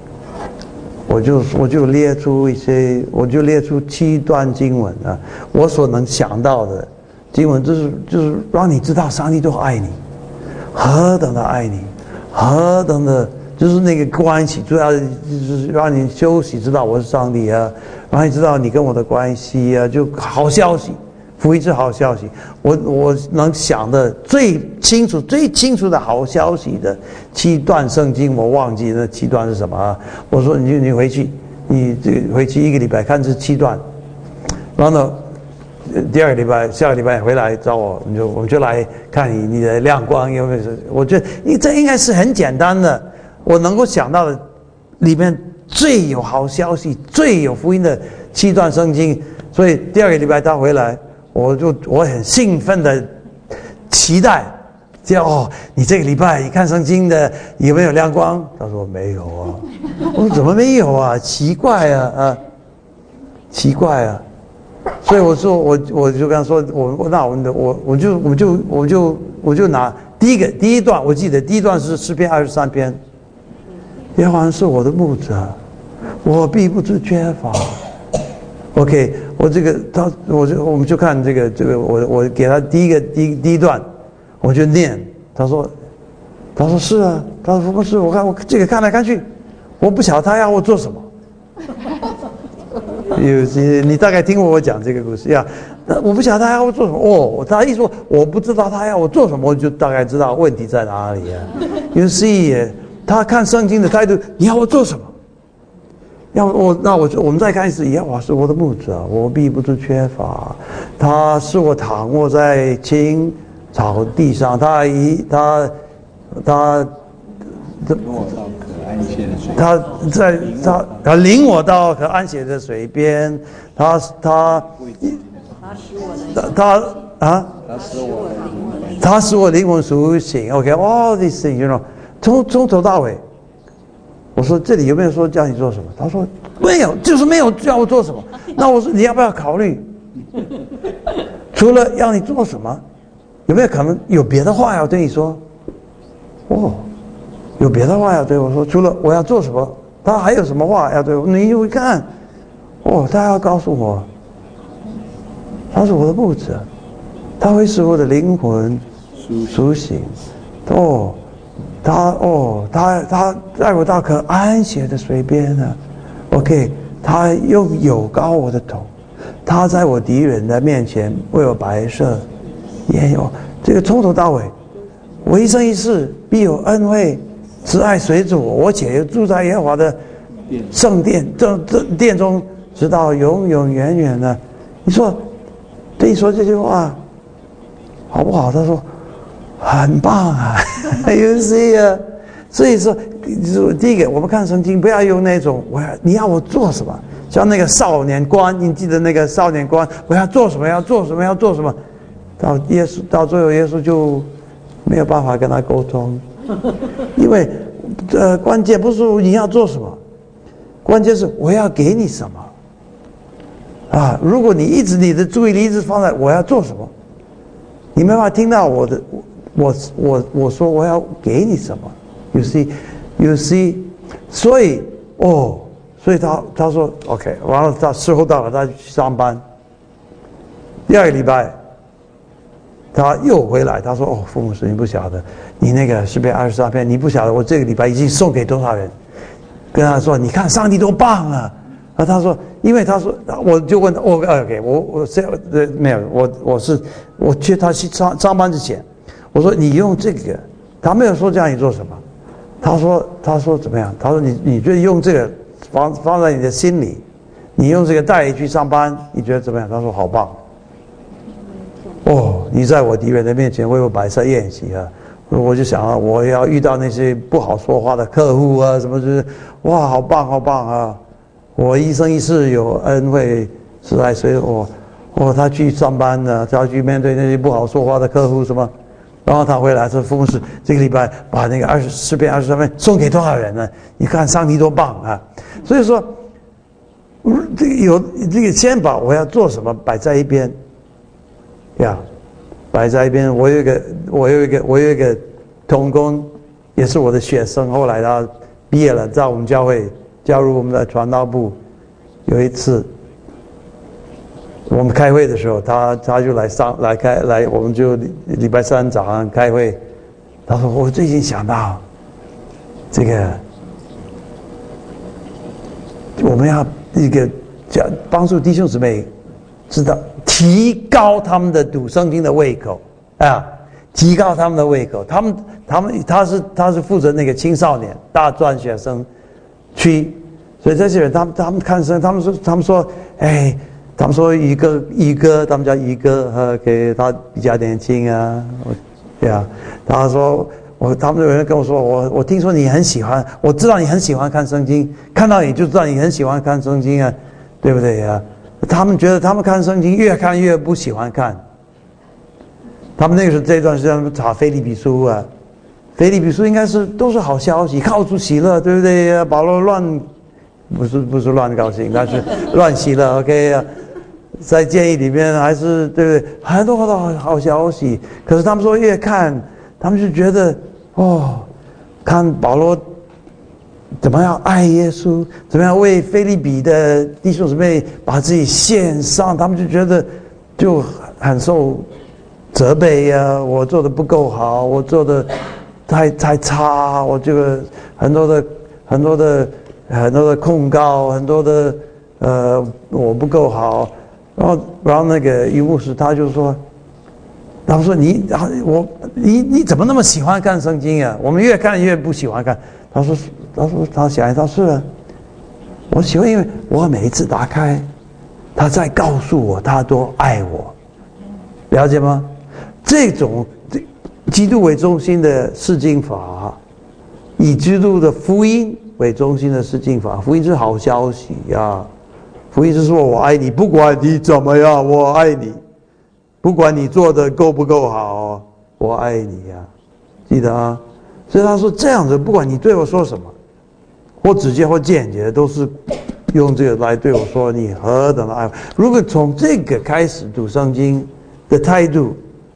列出7段经文啊，我所能想到的经文，就是让你知道上帝多爱你，何等的爱你，何等的，就是那个关系，主要就是让你休息，知道我是上帝啊，让你知道你跟我的关系啊，就好消息。福音是好消息，我能想的最清楚的好消息的7段圣经，我忘记那7段是什么啊？我说你回去，你这个回去1个礼拜看这7段，然后呢，下个礼拜回来找我，我们就来看你的亮光有没有？我觉得这应该是很简单的，我能够想到的里面最有好消息、最有福音的7段圣经。所以第2个礼拜他回来。我很兴奋的期待，你这个礼拜你看圣经的有没有亮光？他说没有啊。我说怎么没有啊？奇怪啊。所以我就跟他说，我就拿第一段，我记得第一段是诗篇23篇，耶和华是我的牧者，我必不致缺乏。OK， 我们就看这个，我给他第一段，我就念。他说是啊，他说不是，我这个看来看去，我不晓得他要我做什么。你大概听我讲这个故事呀？我不晓得他要我做什么。他一说我不知道他要我做什么，我就大概知道问题在哪里啊。You see， 他看圣经的态度，你要我做什么？我们再看一次，耶和华是我的牧者，我必不致缺乏。他使我躺卧在青草地上，他领我到可安歇的水边，他使我灵魂苏醒。OK， all these things， 从头到尾。我说这里有没有说叫你做什么？他说没有，就是没有叫我做什么。那我说你要不要考虑？除了要你做什么，有没有可能有别的话要对你说？有别的话要对我说，除了我要做什么，他还有什么话要对我？你会看，他要告诉我，他是我的牧者，他会使我的灵魂苏醒。他带我到可安歇的水边呢。OK， 他又有高我的头，他在我敌人的面前为我摆设，也有这个从头到尾， 我一生一世必有恩惠，慈爱随着我且住在耶和华的圣殿，这殿中，直到永永远远的。你说，对你说这句话好不好？他说很棒啊，You see 啊。所以说，第一个，我们看圣经不要用那种你要我做什么，像那个少年官，你记得那个少年官，我要做什么，要做什么，要做什么，到最后耶稣就没有办法跟他沟通，因为关键不是你要做什么，关键是我要给你什么啊！如果你的注意力一直放在我要做什么，你没办法听到我说我要给你什么。You see， 所以他说 OK， 完了他时候到了，他去上班。第二个礼拜，他又回来，他说傅牧师，你不晓得，你那个诗篇23篇，你不晓得我这个礼拜已经送给多少人。跟他说，你看上帝多棒啊！他说，因为他说，我就问他，OK， 没有，我去他去上班之前，我说你用这个，他没有说叫你做什么。他说怎么样？他说你觉得用这个放在你的心里，你用这个带去上班，你觉得怎么样？他说好棒。你在我敌人的面前为我摆设宴席啊！我就想啊，我要遇到那些不好说话的客户啊，什么就是哇，好棒好棒啊！我一生一世有恩惠慈爱随我。他去上班呢，他要去面对那些不好说话的客户什么。然后他回来说：“傅牧师，这个礼拜把那个诗篇23篇送给多少人呢？你看上帝多棒啊！”所以说，这个先把我要做什么摆在一边，摆在一边。我有一个同工，也是我的学生，后来他毕业了，在我们教会加入我们的传道部。有一次，我们开会的时候，他就来，我们就礼拜三早上开会。他说：“我最近想到，这个我们要帮助弟兄姊妹知道提高他们的读圣经的胃口啊，提高他们的胃口。他是负责那个青少年大专学生区，所以这些人他们看圣，他们说，他们说一哥，他们叫一哥，给他比较年轻啊，他说他们有人跟我说，我听说你很喜欢，我知道你很喜欢看圣经，看到你就知道你很喜欢看圣经啊，对不对呀？他们觉得他们看圣经越看越不喜欢看。他们那个时候这段时间查腓立比书啊，腓立比书应该都是好消息，靠主喜乐，对不对呀？保罗不是乱高兴，但是乱喜乐 ，OK 啊。在监狱里面还是对不对？很多好消息，可是他们说越看，他们就觉得看保罗怎么样爱耶稣，怎么样为腓立比的弟兄姊妹把自己献上，他们就觉得就很受责备呀，我做的不够好，我做的太差，我这个很多的控告，很多的我不够好。然后那个于牧师他就说，他们说你怎么那么喜欢看圣经啊？我们越看越不喜欢看。他想一想是啊，我喜欢，因为我每一次打开，他在告诉我他多爱我，了解吗？这种基督为中心的释经法，以基督的福音为中心的释经法，福音是好消息呀。福音是说我爱你，不管你怎么样，我爱你，不管你做的够不够好，我爱你呀，记得啊。所以他说这样子，不管你对我说什么，或直接或间接，都是用这个来对我说你何等的爱我。如果从这个开始读圣经的态度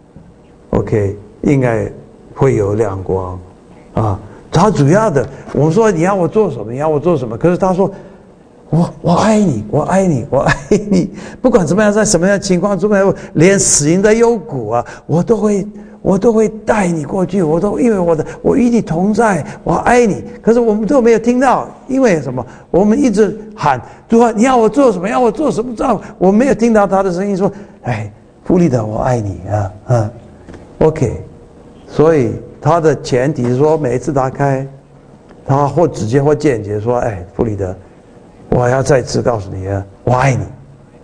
，OK， 应该会有亮光啊。他主要的，我们说你要我做什么，你要我做什么，可是他说。我爱你，我爱你，我爱你！不管怎么样，在什么样的情况中，连死人的幽谷啊，我都会带你过去。因为我与你同在，我爱你。可是我们都没有听到，因为什么？我们一直喊主啊，你要我做什么？要我做什么？我没有听到他的声音说：“弗里德，我爱你啊！” OK， 所以他的前提是说，每一次打开，他或直接或间接说：“哎，弗里德，我要再次告诉你啊，我爱你。”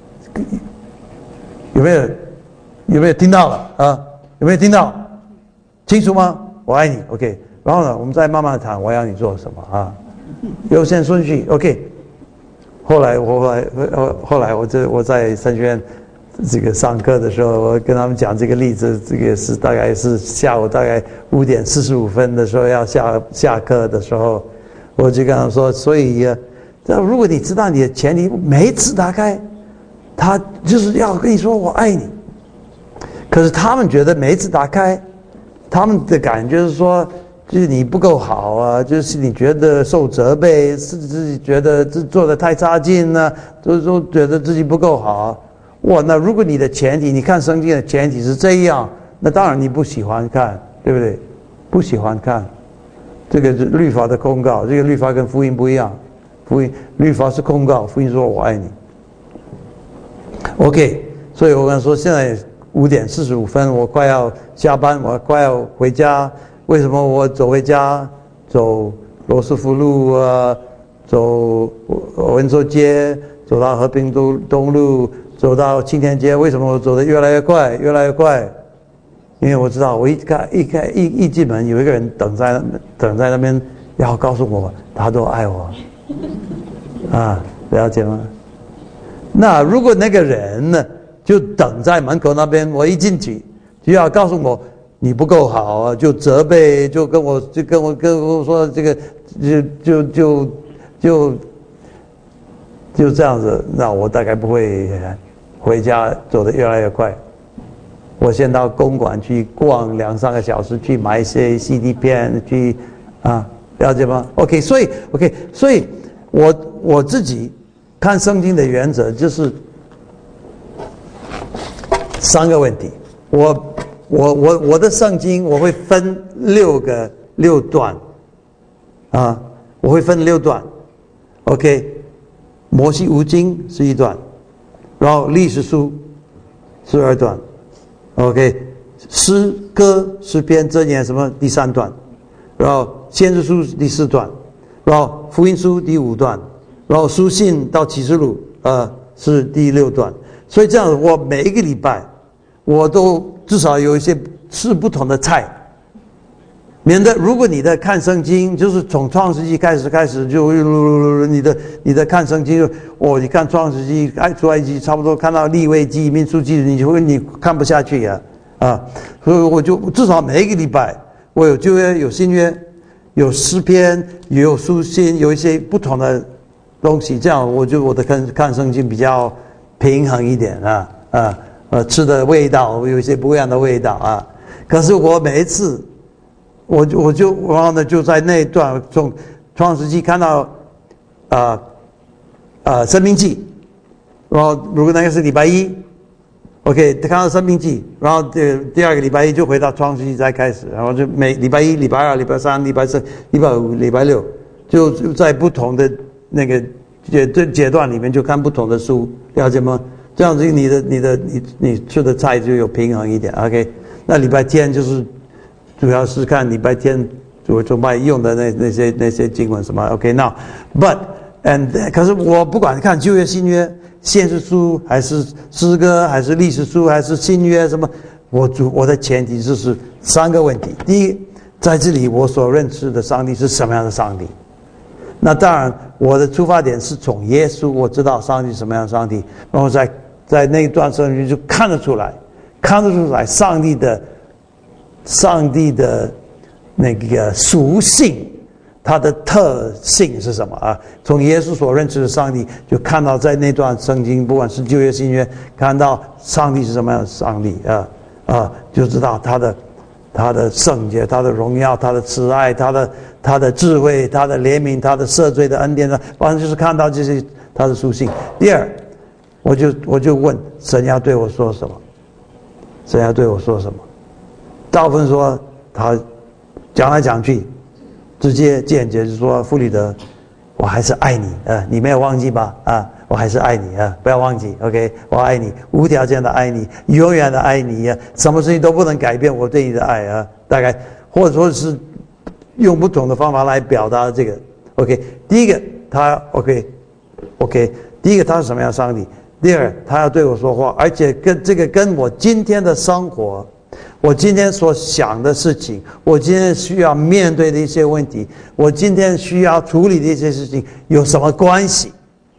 有没有听到了啊？有没有听到？清楚吗？我爱你 ，OK。然后呢，我们再慢慢谈，我要你做什么啊？优先顺序 ，OK。后来我在神学院这个上课的时候，我跟他们讲这个例子，这个是大概是下午大概5点45分的时候要下课的时候，我就跟他们说，所以如果你知道你的前提，每一次打开，他就是要跟你说我爱你。可是他们觉得每一次打开，他们的感觉是说，就是你不够好啊，就是你觉得受责备，是自己觉得做得太差劲了，就是说觉得自己不够好。哇，那如果你的前提，你看圣经的前提是这样，那当然你不喜欢看，对不对？不喜欢看，这个是律法的控告，这个律法跟福音不一样，律法是控告，福音说我爱你。OK， 所以我跟他说，现在5点45分，我快要下班，我快要回家。为什么我走回家，走罗斯福路走文州街，走到和平东路，走到青田街？为什么我走得越来越快，越来越快？因为我知道，我一进门，有一个人等在那边，要告诉我他都爱我，啊，了解吗？那如果那个人呢，就等在门口那边，我一进去就要告诉我你不够好啊，就责备，就跟我说这个，就这样子，那我大概不会回家走得越来越快。我先到公馆去逛2-3个小时，去买一些 CD 片，去了解吗 ？OK， 所以我自己看圣经的原则就是3个问题。我的圣经我会分6段，我会分6段。OK， 摩西五经是1段，然后历史书是2段。OK， 诗歌、诗篇、箴言什么第3段，然后先知书第4段，然后福音书第5段，然后书信到启示录是第6段。所以这样，我每一个礼拜我都至少有一些吃不同的菜，免得如果你的看圣经就是从创世纪开始就你的看圣经你看创世纪、出埃及，差不多看到利未记、民数记，你看不下去所以我就至少每一个礼拜我有旧约、有新约、有诗篇、也有书信，有一些不同的东西，这样我的看圣经比较平衡一点吃的味道有一些不一样的味道可是我每一次然后呢就在那一段从创世纪看到申命记，然后如果那个是礼拜一 OK 看到申命记，然后第二个礼拜一就回到创世纪再开始，然后就每礼拜一、礼拜二、礼拜三、礼拜四、礼拜五、礼拜六就在不同的那个阶段里面就看不同的书，了解吗？这样子你吃的菜就有平衡一点 OK。 那礼拜天就是主要是看礼拜天主崇拜用的那些经文什么 OK。 Now but可是我不管看旧约、新约、先知书还是诗歌还是历史书还是新约什么，我的前提就是3个问题。第一，在这里我所认识的上帝是什么样的上帝？那当然我的出发点是从耶稣，我知道上帝什么样的上帝，然后在那一段圣经就看得出来上帝的那个属性，它的特性是什么从耶稣所认识的上帝就看到，在那段圣经不管是旧约新约，看到上帝是什么样的上帝就知道他的圣洁，他的荣耀，他的慈爱，他的智慧，他的怜悯，他的赦罪的恩典反正就是看到这些他的属性。第二，我就问神要对我说什么？神要对我说什么？大部分说他讲来讲去，直接间接就说弗里德，我还是爱你你没有忘记吧我还是爱你不要忘记 OK， 我爱你，无条件的爱你，永远的爱你什么事情都不能改变我对你的爱大概或者说是用不同的方法来表达这个。OK， 第一个他 OK， 第一个他是什么样的上帝？第二，他要对我说话，而且跟我今天的生活，我今天所想的事情，我今天需要面对的一些问题，我今天需要处理的一些事情有什么关系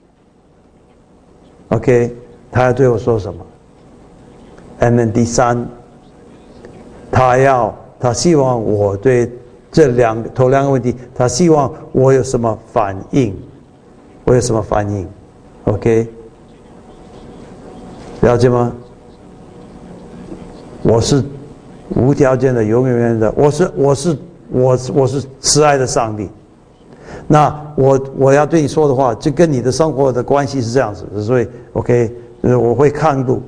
？OK， 他要对我说什么 ？And then 第三，他希望我对头两个问题，他希望我有什么反应？我有什么反应 ？OK。了解吗？我是无条件的、永远的，我是慈爱的上帝。那我要对你说的话，就跟你的生活的关系是这样子，所以 OK， 我会看顾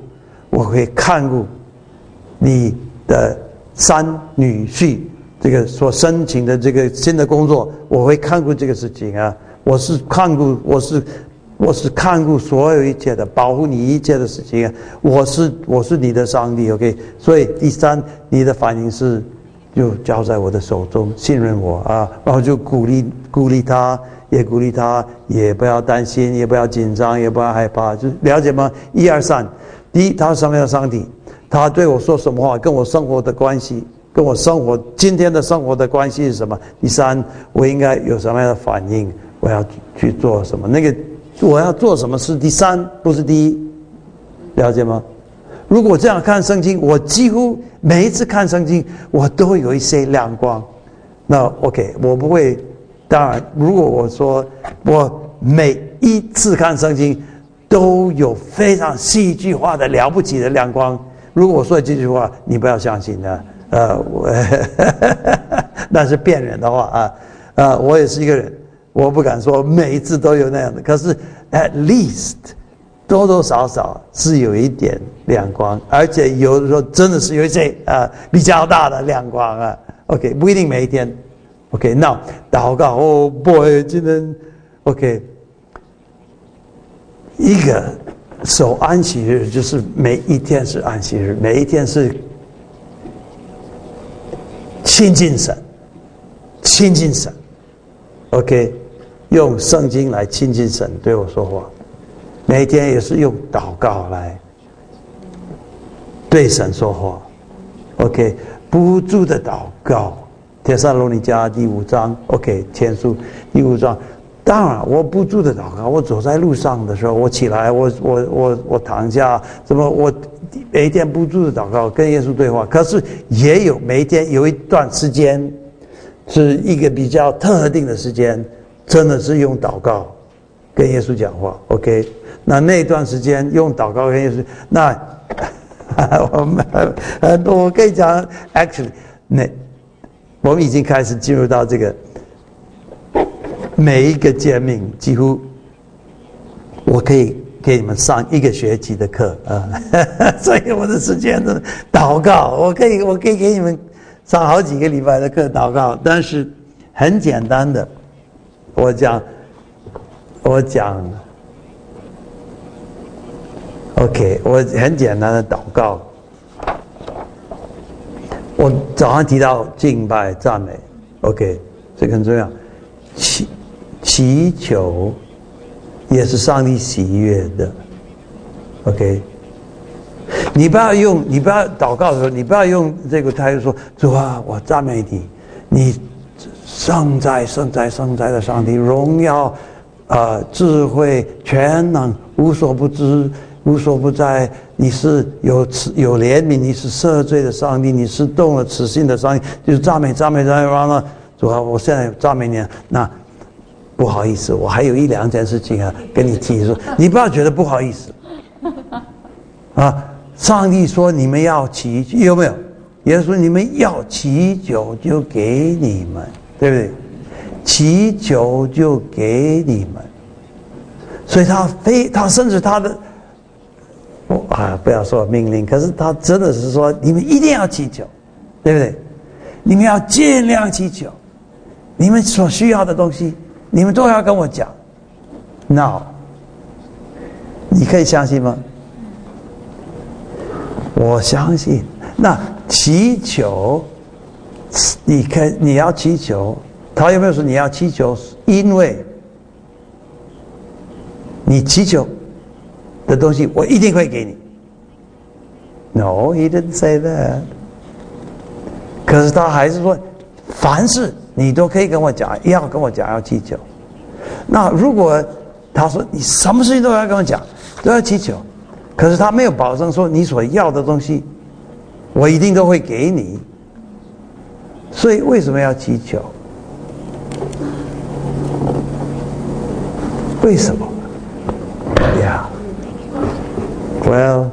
你的三女婿这个所申请的这个新的工作，我会看顾这个事情啊。我是看顾所有一切的，保护你一切的事情啊！我是你的上帝 ，OK。所以第三，你的反应是，就交在我的手中，信任我啊，然后就鼓励他，也不要担心，也不要紧张，也不要害怕，就了解吗？1、2、3，第一，他是什么样的上帝？他对我说什么话，跟我生活的关系，跟我今天的生活的关系是什么？第三，我应该有什么样的反应？我要去做什么？我要做什么是第三，不是第一，了解吗？如果这样看圣经，我几乎每一次看圣经，我都会有一些亮光。那 OK， 我不会。当然，如果我说我每一次看圣经都有非常戏剧化的了不起的亮光，如果我说这句话，你不要相信的。那是骗人的话啊。我也是一个人。我不敢说每一次都有那样的，可是 at least 多多少少是有一点亮光，而且有的时候真的是有一些比较大的亮光啊。OK， 不一定每一天。OK， 那祷告，Oh boy， 今天 OK， 一个守安息日就是每一天是安息日，每一天是亲近神。OK， 用圣经来亲近神对我说话，每天也是用祷告来对神说话。OK， 不住的祷告，帖撒罗尼迦第5章 OK， 前书第5章。当然我不住的祷告，我走在路上的时候，我起来，我躺下，我每天不住的祷告，跟耶稣对话。可是也有每天有一段时间是一个比较特定的时间，真的是用祷告跟耶稣讲话 OK， 那段时间用祷告跟耶稣，那我可以讲 actually 我们已经开始进入到这个每一个诫命，几乎我可以给你们上1个学期的课所以我的时间是祷告，我可以给你们上好几个礼拜的课祷告。但是很简单的，我讲 OK， 我很简单的祷告。我早上提到敬拜赞美 OK， 这个很重要。祈求也是上帝喜悦的 OK， 你不要祷告的时候，你不要用这个态度说，主啊，我赞美你，你圣在的上帝，荣耀智慧全能，无所不知无所不在，你是有怜悯，你是赦罪的上帝，你是动了慈心的上帝，就是赞美完了，主啊，我现在赞美你，那不好意思，我还有1、2件事情跟你提说，你不要觉得不好意思上帝说你们要祈求，有没有？耶稣说你们要祈求就给你们，对不对？祈求就给你们，所以他甚至他的不要说命令，可是他真的是说你们一定要祈求，对不对？你们要尽量祈求，你们所需要的东西你们都要跟我讲。 Now 你可以相信吗？我相信。那祈求你要祈求，他有没有说你要祈求？因为你祈求的东西，我一定会给你。No, he didn't say that. 可是他还是说，凡事你都可以跟我讲，要跟我讲，要祈求。那如果他说你什么事情都要跟我讲，都要祈求，可是他没有保证说你所要的东西，我一定都会给你。所以为什么要祈求？为什么 ？Yeah. Well.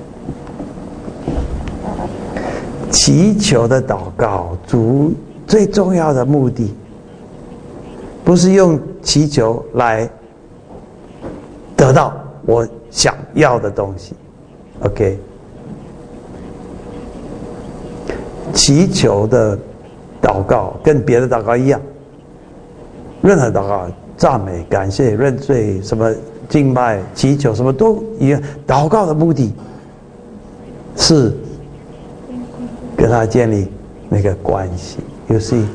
祈求的祷告，最重要的目的，不是用祈求来得到我想要的东西 ，OK？ 祈求的祷告跟别的祷告一样，任何祷告，赞美、感谢、认罪、什么敬拜、祈求，什么都一样。祷告的目的是跟他建立那个关系。You see，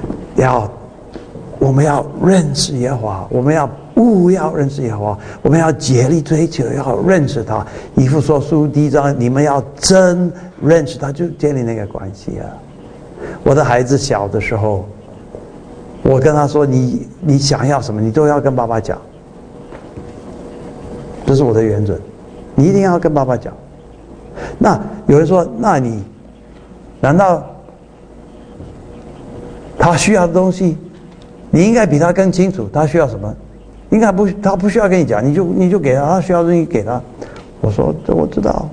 我们要认识耶和华，我们要认识耶和华，我们要竭力追求，要认识他。以弗所书1章，你们要真认识他，就建立那个关系啊。我的孩子小的时候，我跟他说：“你想要什么，你都要跟爸爸讲。”这是我的原则，你一定要跟爸爸讲。那有人说：“那你难道他需要的东西，你应该比他更清楚？他需要什么？应该不，他不需要跟你讲，你就给他，他需要的东西给他。”我说：“这我知道，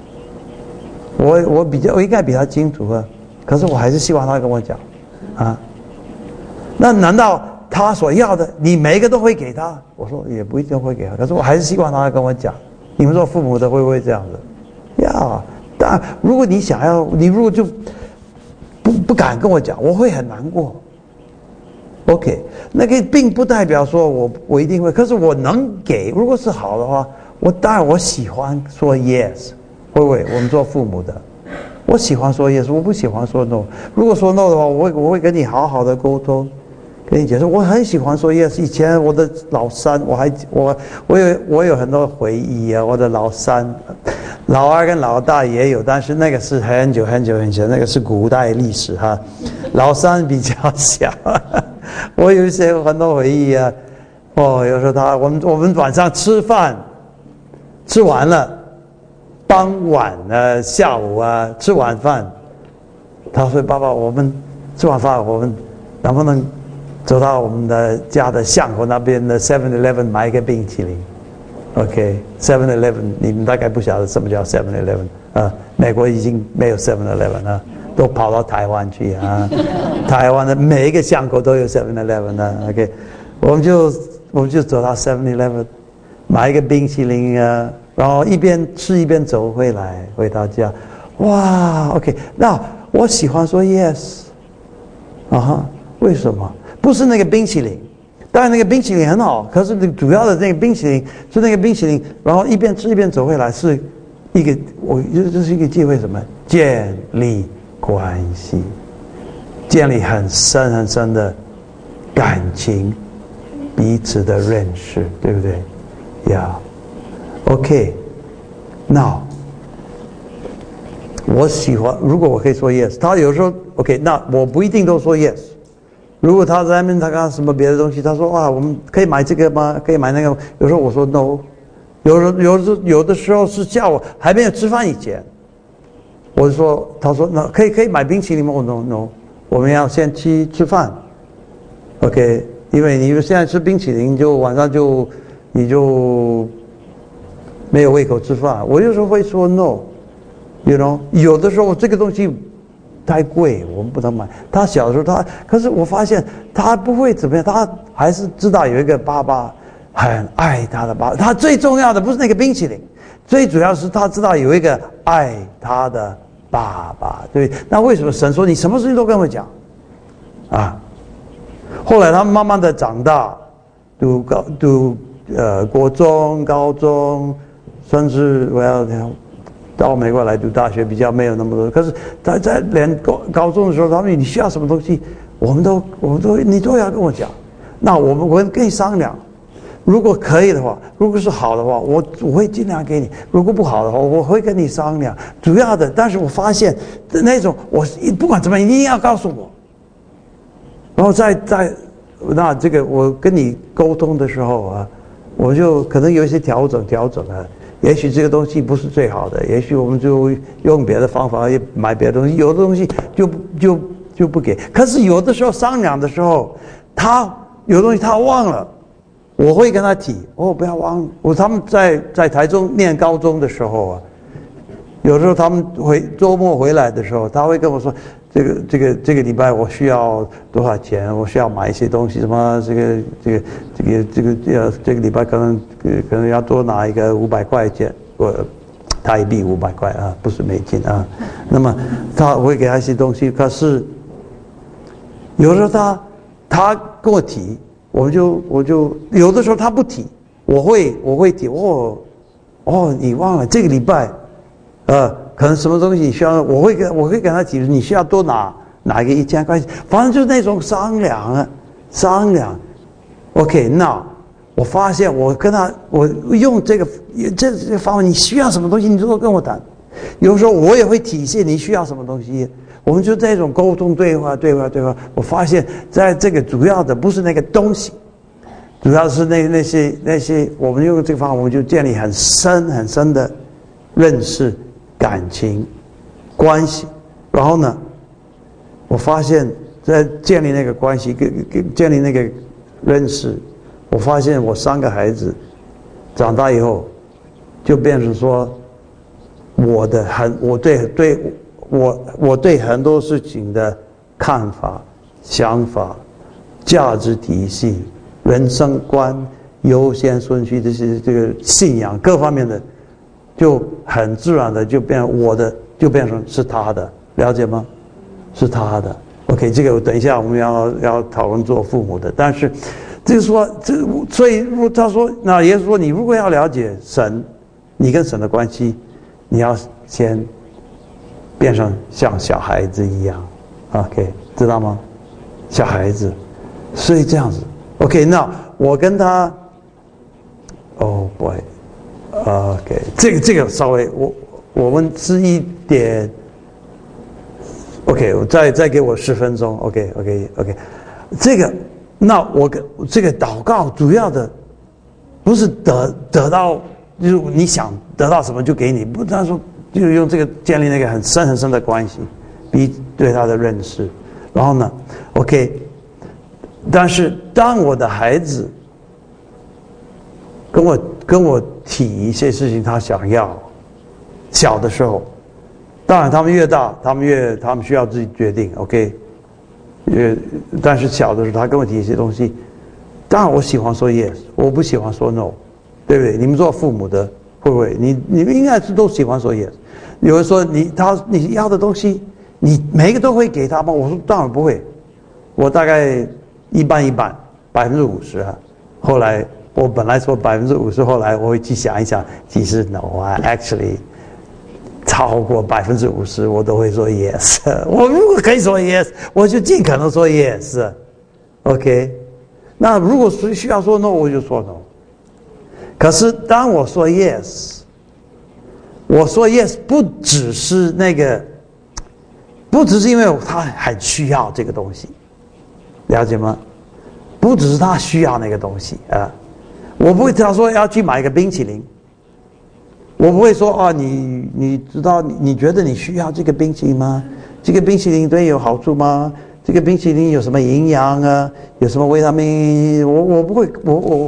我应该比他清楚啊。可是我还是希望他跟我讲啊。那难道他所要的，你每一个都会给他？”我说：“也不一定会给他，可是我还是希望他跟我讲。”你们做父母的会不会这样子？呀，但如果你想要，你如果就不敢跟我讲，我会很难过。OK， 那个并不代表说我一定会，可是我能给，如果是好的话，当然我喜欢说 yes， 会不会？我们做父母的，我喜欢说 yes， 我不喜欢说 no。如果说 no 的话，我会跟你好好的沟通，跟你解释。我很喜欢说 yes。以前我的老三，我有很多回忆啊。我的老三、老二跟老大也有，但是那个是很久很久以前，那个是古代历史哈。老三比较小，我有一些很多回忆啊。有时候我们晚上吃饭，吃完了。傍晚下午啊，吃晚饭，他说：“爸爸，我们吃完饭，我们能不能走到我们的家的巷口那边的 7-Eleven 买一个冰淇淋 ？OK， 7-Eleven， 你们大概不晓得什么叫 7-Eleven 啊？美国已经没有 7-Eleven 啊，都跑到台湾去啊。台湾的每一个巷口都有 7-Eleven 啊。OK， 我们就走到 7-Eleven 买一个冰淇淋啊。”然后一边吃一边走回到家，哇 ，OK， 那我喜欢说 yes， 为什么？不是那个冰淇淋，当然那个冰淇淋很好，可是主要的那个冰淇淋是那个冰淇淋，然后一边吃一边走回来，是一个这是一个机会，什么？建立关系，建立很深很深的感情，彼此的认识，对不对呀？OK， now 我喜欢，如果我可以说 yes， 他有时候 OK， 那我不一定都说 yes。如果他在那边他看什么别的东西，他说我们可以买这个吗？可以买那个？有时候我说 no， 有的时候是叫我还没有吃饭以前，我就说，他说那可以买冰淇淋吗？我 no， 我们要先吃饭 ，OK， 因为你现在吃冰淇淋，就晚上你就没有胃口吃饭。我有时候会说 no，you know， 有的时候这个东西太贵，我们不能买。他小时候可是我发现他不会怎么样，他还是知道有一个爸爸很爱他的爸爸。他最重要的不是那个冰淇淋，最主要是他知道有一个爱他的爸爸。对，那为什么神说你什么事情都跟我讲啊？后来他慢慢的长大，读国中、高中，甚至到美国来读大学比较没有那么多。可是他在连高中的时候，他们你需要什么东西，我们都你都要跟我讲。那我会跟你商量，如果可以的话，如果是好的话，我会尽量给你；如果不好的话，我会跟你商量。主要的，但是我发现那种我不管怎么样，你一定要告诉我。然后那这个我跟你沟通的时候啊，我就可能有一些调整啊。也许这个东西不是最好的，也许我们就用别的方法，也买别的东西。有的东西就不给。可是有的时候商量的时候，有东西他忘了，我会跟他提。不要忘。他们在台中念高中的时候啊，有时候他们周末回来的时候，他会跟我说。这个礼拜我需要多少钱？我需要买一些东西，什么这个礼拜可能要多拿一个500块钱，台币500块啊，不是美金啊。那么他会给他一些东西，可是有时候他跟我提，我就有的时候他不提，我会提。你忘了这个礼拜，可能什么东西你需要，我会跟他提，你需要多拿一个1000块钱，反正就是那种商量。OK， 那我发现我用这个方法，你需要什么东西，你就跟我谈。有时候我也会体现你需要什么东西，我们就这种沟通对话。我发现在这个主要的不是那个东西，主要是那些我们用这个方法，我们就建立很深的认识。感情关系，然后呢，我发现在建立那个关系，建立那个认识，我发现我3个孩子长大以后，就变成说，我对很多事情的看法、想法、价值体系、人生观、优先顺序，这个信仰各方面的。就很自然的就变成我的，就变成是他的，了解吗？是他的。OK， 这个等一下我们要讨论做父母的，但是这个说所以他说，那耶稣说，你如果要了解神，你跟神的关系，你要先变成像小孩子一样 ，OK， 知道吗？小孩子，所以这样子 ，OK， 那我跟他，Oh boy。OK， 这个稍微我们是一点 ，OK， 我再给我10分钟 ，OK， 这个，那这个祷告主要的不是得到，就是你想得到什么就给你，不，他说就用这个建立那个很深的关系，对他的认识，然后呢 ，OK， 但是当我的孩子跟我提一些事情，他想要，小的时候，当然他们越大，他们需要自己决定 ，OK， 但是小的时候，他跟我提一些东西，当然我喜欢说 yes， 我不喜欢说 no， 对不对？你们做父母的会不会？你们应该是都喜欢说 yes。有人说你要的东西，你每一个都会给他吗？我说当然不会，我大概一半，50%啊。后来我本来说50%，后来我会去想一想，其实 no，actually 超过50%我都会说 yes。我如果可以说 yes， 我就尽可能说 yes。OK， 那如果需要说 no， 我就说 no。可是当我说 yes， 我说 yes 不只是因为他很需要这个东西，了解吗？不只是他需要那个东西啊。我不会他说要去买一个冰淇淋，我不会说你知道你觉得你需要这个冰淇淋吗？这个冰淇淋对你有好处吗？这个冰淇淋有什么营养啊？有什么维他命？我不会，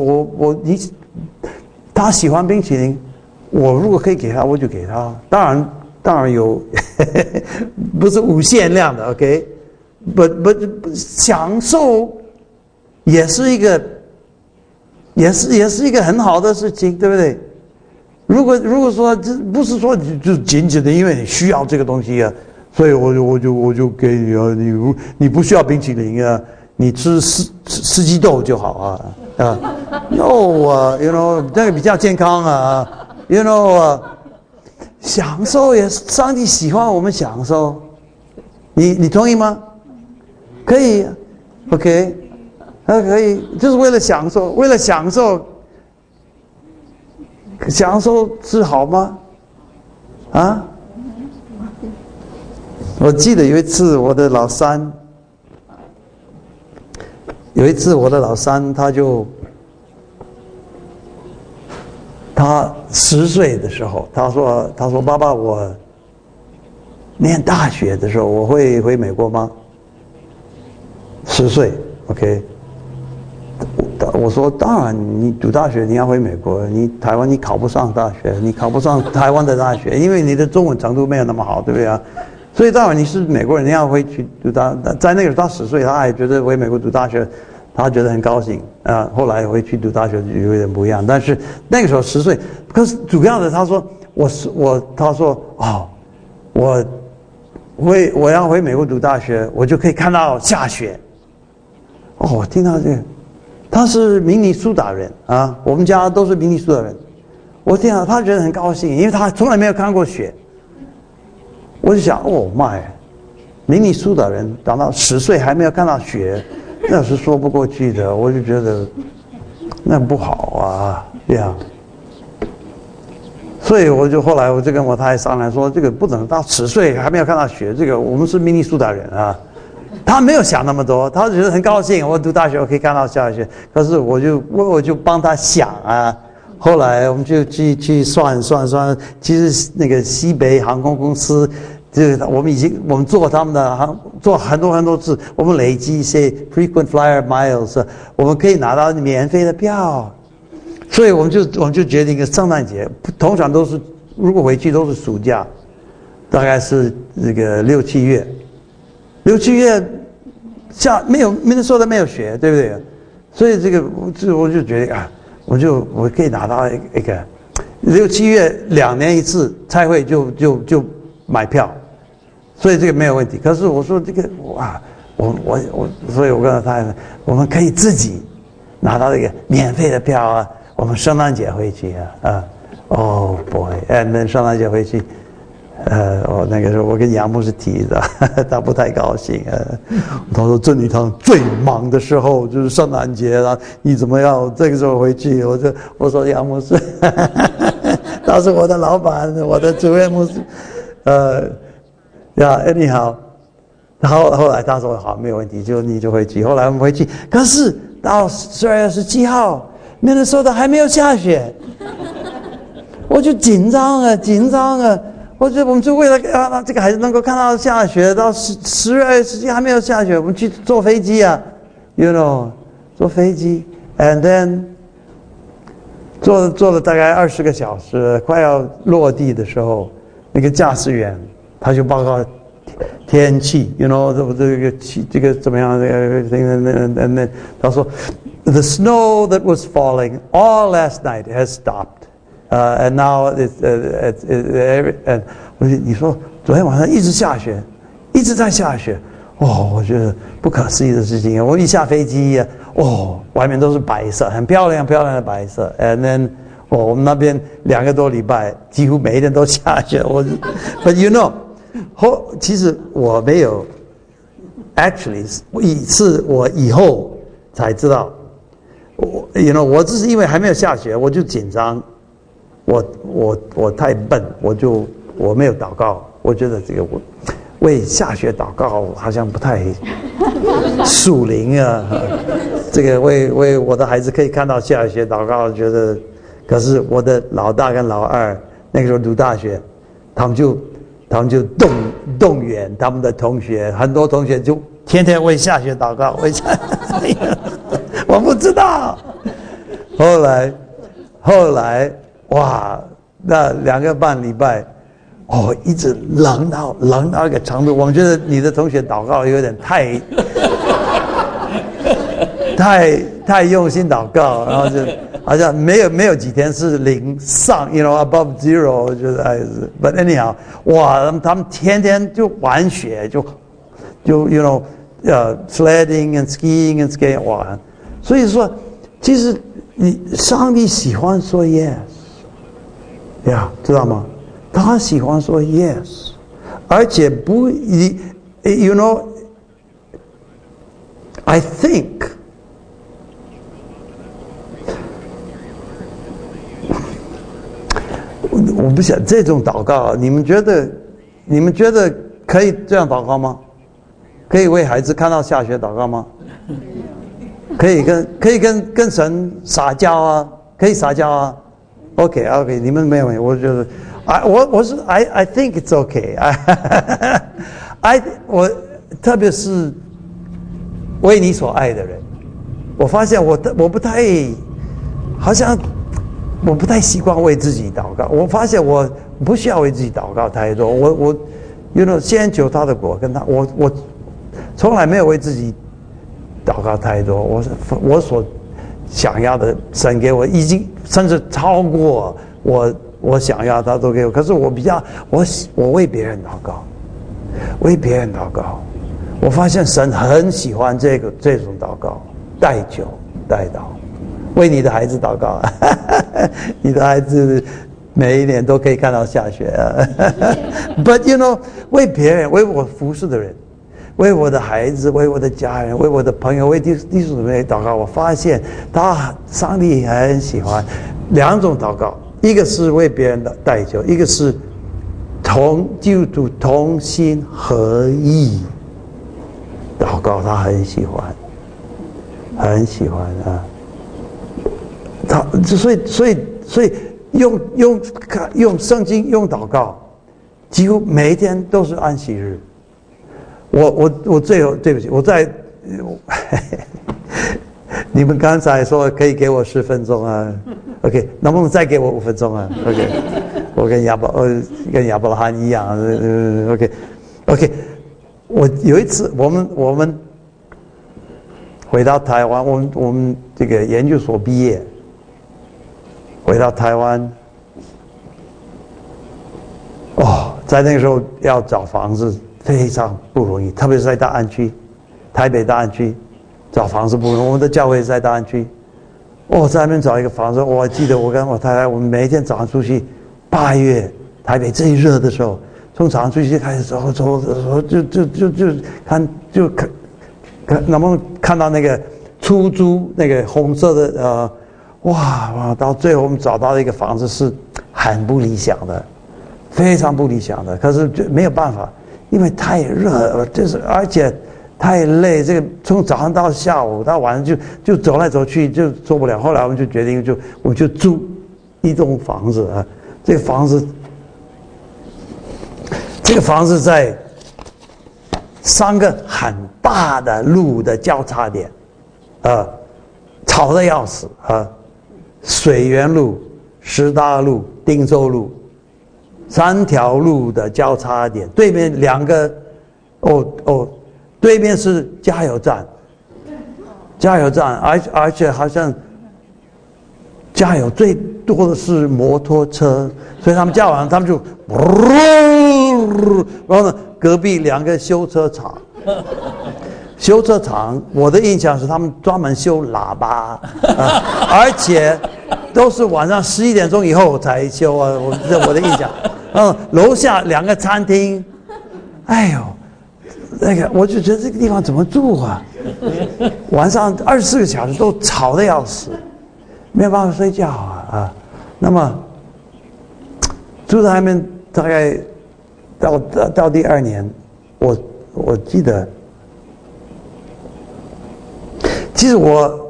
他喜欢冰淇淋，我如果可以给他，我就给他。当然有，不是无限量的 ，OK， 不享受也是一个很好的事情，对不对？如果说这不是说就仅仅的因为你需要这个东西啊，所以我就给你啊，你不需要冰淇淋啊，你吃四季豆就好啊，no 啊 ，you know 那个比较健康啊 ，you know 享受也是上帝喜欢我们享受，你同意吗？可以 ，OK， 可以，就是为了享受，为了享受，享受是好吗？啊？我记得有一次我的老三他10岁的时候，他说爸爸，我念大学的时候我会回美国吗？10岁 ，OK。我说当然，你读大学你要回美国，你台湾你考不上大学，你考不上台湾的大学，因为你的中文程度没有那么好，对不对啊？所以当然你是美国人，你要回去读在那个时候他10岁，他还觉得回美国读大学，他觉得很高兴啊。后来回去读大学就有点不一样，但是那个时候10岁，可是主要的他说他说我要回美国读大学，我就可以看到下雪。我听到这个，他是明尼苏达人啊，我们家都是明尼苏达人。我听到他觉得很高兴，因为他从来没有看过雪。我就想，妈呀，明尼苏达人长到10岁还没有看到雪，那是说不过去的。我就觉得那不好啊，这样。所以后来我就跟我太太商量说，这个不能到10岁还没有看到雪，这个我们是明尼苏达人啊。他没有想那么多，他觉得很高兴，我读大学我可以看到下雪。可是我就帮他想啊。后来我们就去算，其实那个西北航空公司，这个我们做他们的做很多次，我们累积一些 frequent flyer miles， 我们可以拿到免费的票。所以我们就决定一个圣诞节，通常都是如果回去都是暑假，大概是这个6、7月，6、7月没有Minnesota没有雪，对不对？所以这个我就觉得啊。我可以拿到一个6、7月2年一次才会就买票，所以这个没有问题。可是我说这个所以我跟他我们可以自己拿到一个免费的票啊，我们圣诞节回去oh boy，and then 圣诞节回去。那个时候我跟杨牧师提的，他不太高兴。他说真理堂最忙的时候就是圣诞节了，你怎么要这个时候回去？我说杨牧师，他是我的老板，我的主任牧师。anyhow， 后来他说好，没有问题，你就回去。后来我们回去，可是到12月17号，Minnesota还没有下雪，我就紧张啊。我们就为了让这个孩子能够看到下雪，到10月17还没有下雪，我们去坐飞机啊 ，you know， 坐飞机 ，and then 坐了大概20个小时，快要落地的时候，那个驾驶员他就报告天气 ，you know， 这个怎么样？那他说 ，the snow that was falling all last night has stopped。and now and 你说昨天晚上一直下雪，一直在下雪，我觉得不可思议的事情。我一下飞机外面都是白色，很漂亮的白色。And then 我们那边2个多礼拜，几乎每一天都下雪。But you know， 其实我没有 ，actually 是我以后才知道，you know， 我只是因为还没有下雪，我就紧张。我太笨，我没有祷告，我觉得这个我为下雪祷告好像不太属灵啊。这个为我的孩子可以看到下雪祷告，觉得，可是我的老大跟老二那个时候读大学，他们就动员他们的同学，很多同学就天天为下雪祷告，我不知道。后来。哇，那2个半礼拜，一直冷到一个程度，我们觉得你的同学祷告有点太用心祷告，然后就好像没有几天是0上 ，you know above zero， 就是but anyhow， 哇，他们天天就玩雪，就 you know sledding and skiing and skating， 哇，所以说其实上帝喜欢说 yes。知道吗？ 他喜欢说 yes， 而且不，you know，I think。我不想这种祷告，你们觉得可以这样祷告吗？可以为孩子看到下雪祷告吗？可以跟神撒娇啊，可以撒娇啊。OK， 你们没有，我觉得I think it's okay 我特别是为你所爱的人，我发现我不太好像。我不太习惯为自己祷告，我发现我不需要为自己祷告太多。我先求他的国跟他，我从来没有为自己祷告太多。我所想要的，神给我已经甚至超过我想要，他都给我。可是我为别人祷告，为别人祷告。我发现神很喜欢这种祷告，代求代祷。为你的孩子祷告，你的孩子每一年都可以看到下雪But you know， 为别人，为我服侍的人，为我的孩子，为我的家人，为我的朋友，为弟兄姊妹祷告。我发现上帝很喜欢两种祷告，一个是为别人的代求，一个是基督徒同心合意祷告，他很喜欢，很喜欢啊。所以用圣经用祷告，几乎每一天都是安息日。我最后对不起，你们刚才说可以给我10分钟啊 ，OK， 能不能再给我5分钟啊 ？OK， 我跟亚伯拉罕一样，OK， 我有一次我们回到台湾，我们这个研究所毕业。回到台湾，在那个时候要找房子非常不容易，特别是在大安区，台北大安区找房子不容易。我们的教会在大安区，在那边找一个房子，我记得我跟我太太，我们每一天早上出去，8月台北最热的时候，从早上出去开始走，就看能不能看到那个出租那个红色的哇！到最后我们找到了一个房子是很不理想的，非常不理想的。可是就没有办法，因为太热，而且太累。这个从早上到下午到晚上就走来走去就受不了。后来我们就决定我们就租一栋房子啊。这个房子在3个很大的路的交叉点，吵得要死啊！水源路、师大路、汀州路，3条路的交叉点，对面2个，对面是加油站，而且好像加油最多的是摩托车，所以他们加完，他们就，然后呢，隔壁2个修车厂。修车厂，我的印象是他们专门修喇叭，而且都是晚上11点钟以后才修啊。我的印象，楼下2个餐厅，哎呦，那个我就觉得这个地方怎么住啊？晚上24个小时都吵得要死，没有办法睡觉啊。那么住在那边大概到第2年，我记得。其实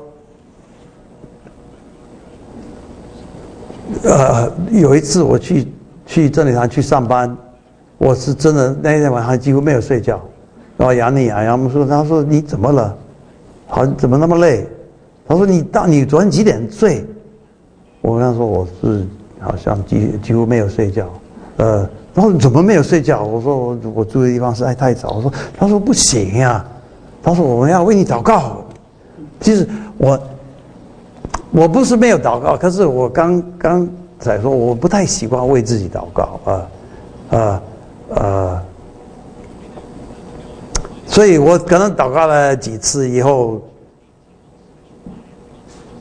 有一次我去真理堂去上班，我是真的那天晚上几乎没有睡觉。然后杨丽他说你怎么了？好，怎么那么累？他说你昨天几点睡？我跟他说我是好像几乎没有睡觉。然后怎么没有睡觉？我说我住的地方实在太早。他说不行呀。他说我们要为你祷告。其实我不是没有祷告，可是我刚才说我不太习惯为自己祷告所以我可能祷告了几次以后，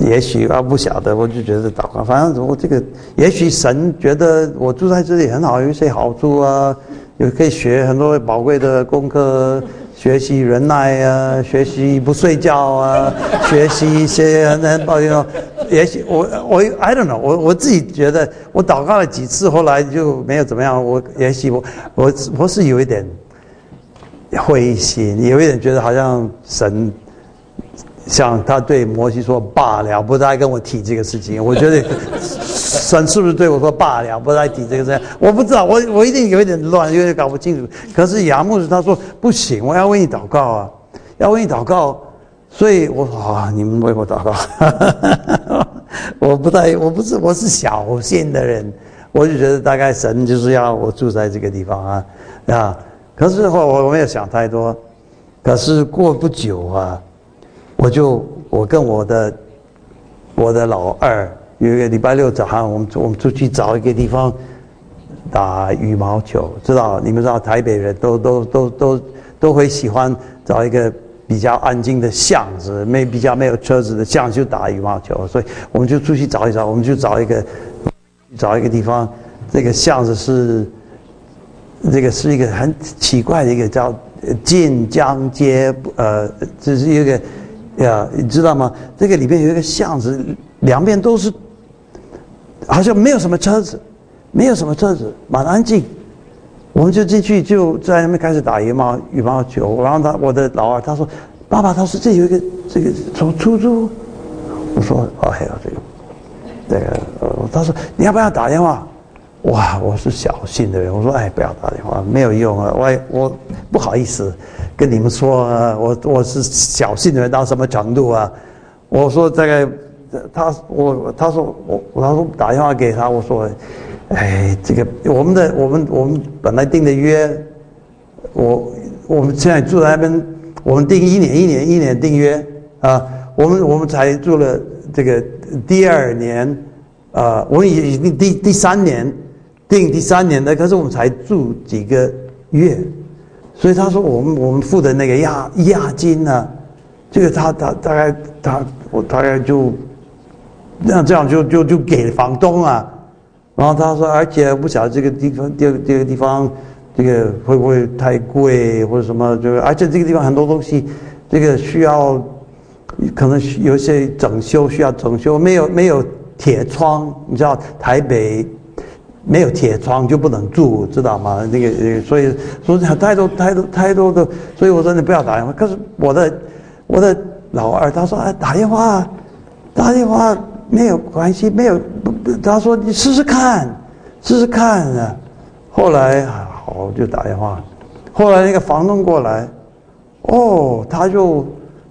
也许不晓得，我就觉得祷告，反正我这个，也许神觉得我住在这里很好，有一些好处啊，有可以学很多宝贵的功课，学习忍耐啊，学习不睡觉啊，学习一些很抱怨。也许我 I don't know， 我自己觉得我祷告了几次，后来就没有怎么样。也许我是有一点灰心，有一点觉得好像神。像他对摩西说罢了，不再跟我提这个事情。我觉得神是不是对我说罢了，不再提这个事情？我不知道，我一定有一点乱，有点搞不清楚。可是亚牧师他说不行，我要为你祷告啊，要为你祷告。所以我说你们为我祷告。我是小信的人，我就觉得大概神就是要我住在这个地方啊。可是我没有想太多。可是过不久啊。我跟我的老二有一个礼拜六早上，我们出去找一个地方打羽毛球。你们知道台北人都会喜欢找一个比较安静的巷子，比较没有车子的巷子就打羽毛球。所以我们就出去找一找，我们就找一个地方，这个巷子是一个很奇怪的一个叫晋江街，这是一个。你知道吗？这个里面有一个巷子，两边都是，好像没有什么车子，蛮安静。我们就进去，就在那边开始打羽毛球。然后我的老二他说：“爸爸，他说这有一个出租。”我说：“还有这个。”他说：“你要不要打电话？”哇，我是小信的人，我说：“不要打电话，没有用啊，我不好意思。”跟你们说我是小信的人到什么程度啊？我说大概，他说打电话给他，我说，这个我们本来定的约，我们现在住在那边，我们定一年订约啊，我们才住了这个第2年，我们已经第3年订第3年的，可是我们才住几个月。所以他说我们付的那个押金呢，这个他大概就这样就给房东啊，然后他说而且不晓得这个地方这个会不会太贵或者什么，而且这个地方很多东西这个需要可能有些需要整修，没有铁窗，你知道台北。没有铁窗就不能住，知道吗？所以说太多的，所以我说你不要打电话。可是我的老二他说打电话没有关系，没有，他说你试试看啊。后来好就打电话，后来那个房东过来，他就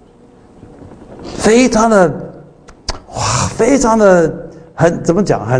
非常的怎么讲，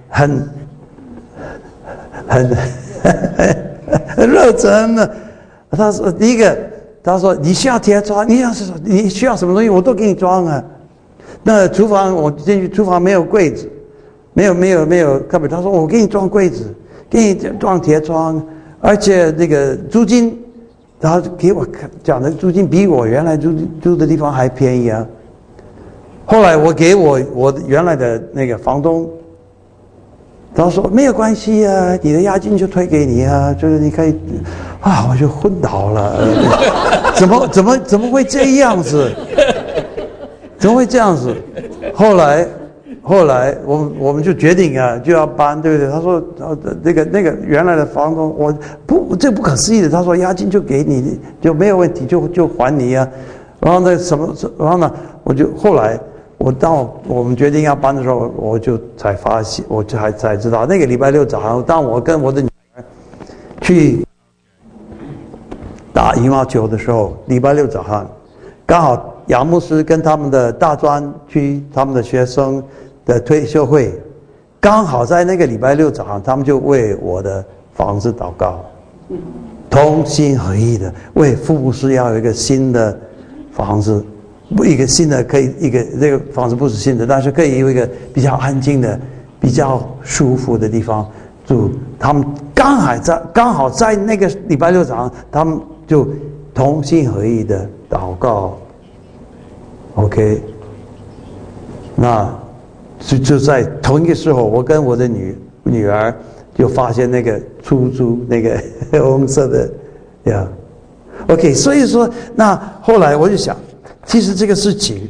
很热忱的。他说第一个，他说你需要铁窗，你需要什么东西我都给你装啊。那厨房我进去，厨房没有柜子，没有课本。他说我给你装柜子，给你装铁窗，而且那个租金，他给我讲的租金比我原来住的地方还便宜啊。后来我给我原来的那个房东。他说没有关系啊，你的押金就退给你啊，就是你可以我就昏倒了，怎么会这样子？怎么会这样子？后来我们就决定啊，就要搬，对不对？他说那个原来的房东，这不可思议的，他说押金就给你，就没有问题，就还你啊。然后然后呢，后来。当我们决定要搬的时候，我就才发现，我才知道，那个礼拜六早上，当我跟我的女儿去打羽毛球的时候，礼拜六早上，刚好杨牧师跟他们的大专区他们的学生的退休会，刚好在那个礼拜六早上，他们就为我的房子祷告，同心合意的为福布斯要有一个新的房子。一个新的这个房子不是新的，但是可以有一个比较安静的、比较舒服的地方住。他们刚好在那个礼拜六早上，他们就同心合意的祷告。OK， 那就在同一个时候，我跟我的女儿就发现那个出租那个红色的呀。OK， 所以说，那后来我就想，其实这个事情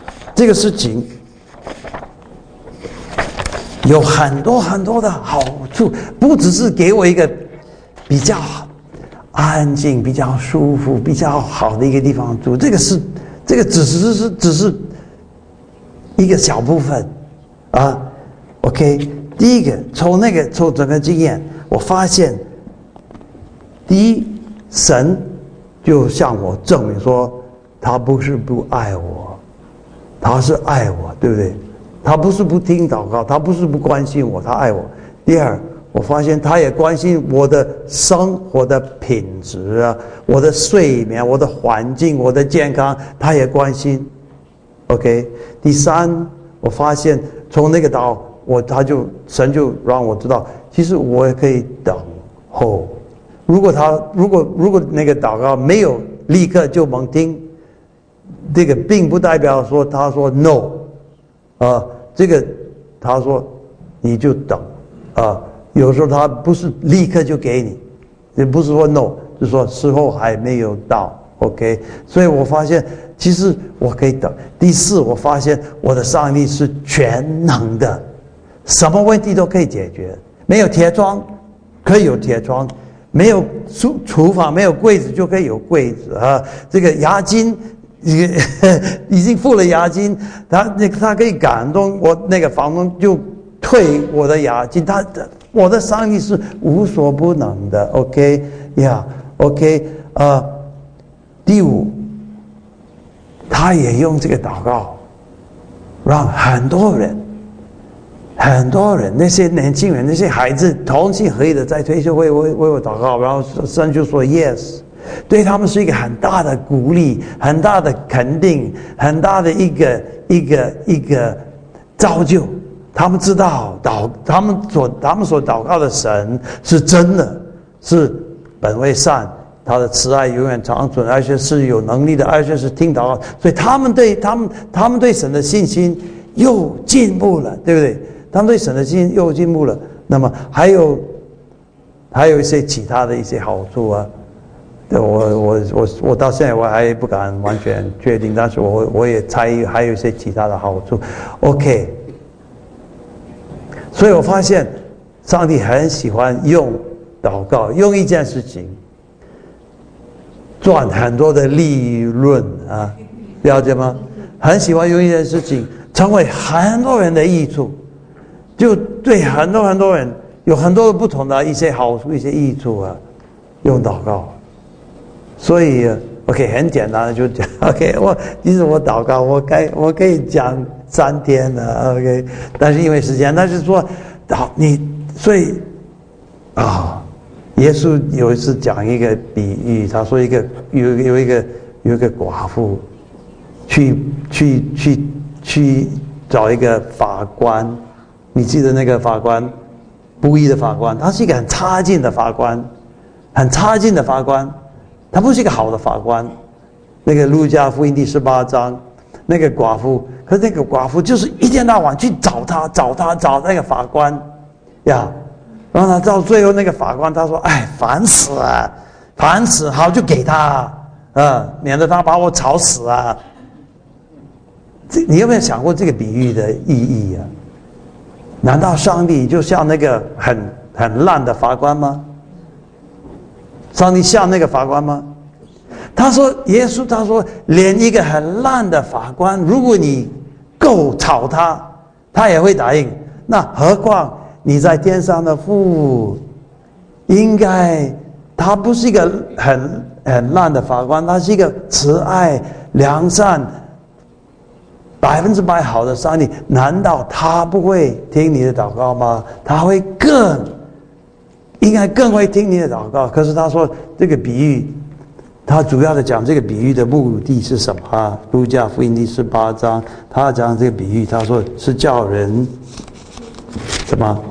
有很多很多的好处，不只是给我一个比较安静、比较舒服、比较好的一个地方住，这个只是一个小部分啊。OK， 第一个从整个经验，我发现，第一，神就向我证明说，他不是不爱我，他是爱我，对不对？他不是不听祷告，他不是不关心我，他爱我。第二，我发现他也关心我的生活的品质啊，我的睡眠，我的环境，我的健康，他也关心。OK， 第三，我发现从那个神就让我知道，其实我也可以等候。如果那个祷告没有立刻就猛听，这个并不代表说他说 no， 这个他说你就等啊。有时候他不是立刻就给你，也不是说 no， 就是说时候还没有到。OK， 所以我发现其实我可以等。第四，我发现我的上帝是全能的，什么问题都可以解决。没有铁窗可以有铁窗，没有厨房没有柜子就可以有柜子啊。这个押金已经付了押金，他可以感动我那个房东就退我的押金，我的上帝是无所不能的。 OK 呀 OK 第五，他也用这个祷告让很多人那些年轻人那些孩子同心合意的在退休会为我祷告，然后神就说 yes， 对他们是一个很大的鼓励，很大的肯定，很大的一个造就。他们知道他们所祷告的神是真的，是本为善，他的慈爱永远长存，而且是有能力的，而且是听祷告，所以他们对神的信心又进步了，对不对？他们对神的信心又进步了。那么还有一些其他的一些好处啊，我到现在我还不敢完全确定，但是我也猜还有一些其他的好处。OK， 所以我发现上帝很喜欢用祷告，用一件事情赚很多的利润啊，了解吗？很喜欢用一件事情成为很多人的益处，就对很多人有很多不同的一些好处、一些益处啊，用祷告。所以 OK， 很简单的就讲 OK， 其实我祷告我可以讲3天的 OK， 但是因为时间，但是说所以耶稣有一次讲一个比喻，他说有一个寡妇去找一个法官，你记得那个法官，不义的法官，他是一个很差劲的法官，他不是一个好的法官。那个路加福音第18章，那个寡妇，可是那个寡妇就是一天到晚去找那个法官呀。然后他到最后那个法官他说：“哎，烦死了，好就给他，免得他把我吵死啊。”你有没有想过这个比喻的意义啊？难道上帝就像那个很烂的法官吗？上帝像那个法官吗？耶稣他说，连一个很烂的法官，如果你够吵他也会答应。那何况你在天上的父，应该他不是一个很烂的法官，他是一个慈爱良善100%好的上帝，难道他不会听你的祷告吗？他会应该更会听你的祷告。可是他说这个比喻，他主要的讲这个比喻的目的是什么？路加福音第18章，他讲这个比喻，他说是叫人什么？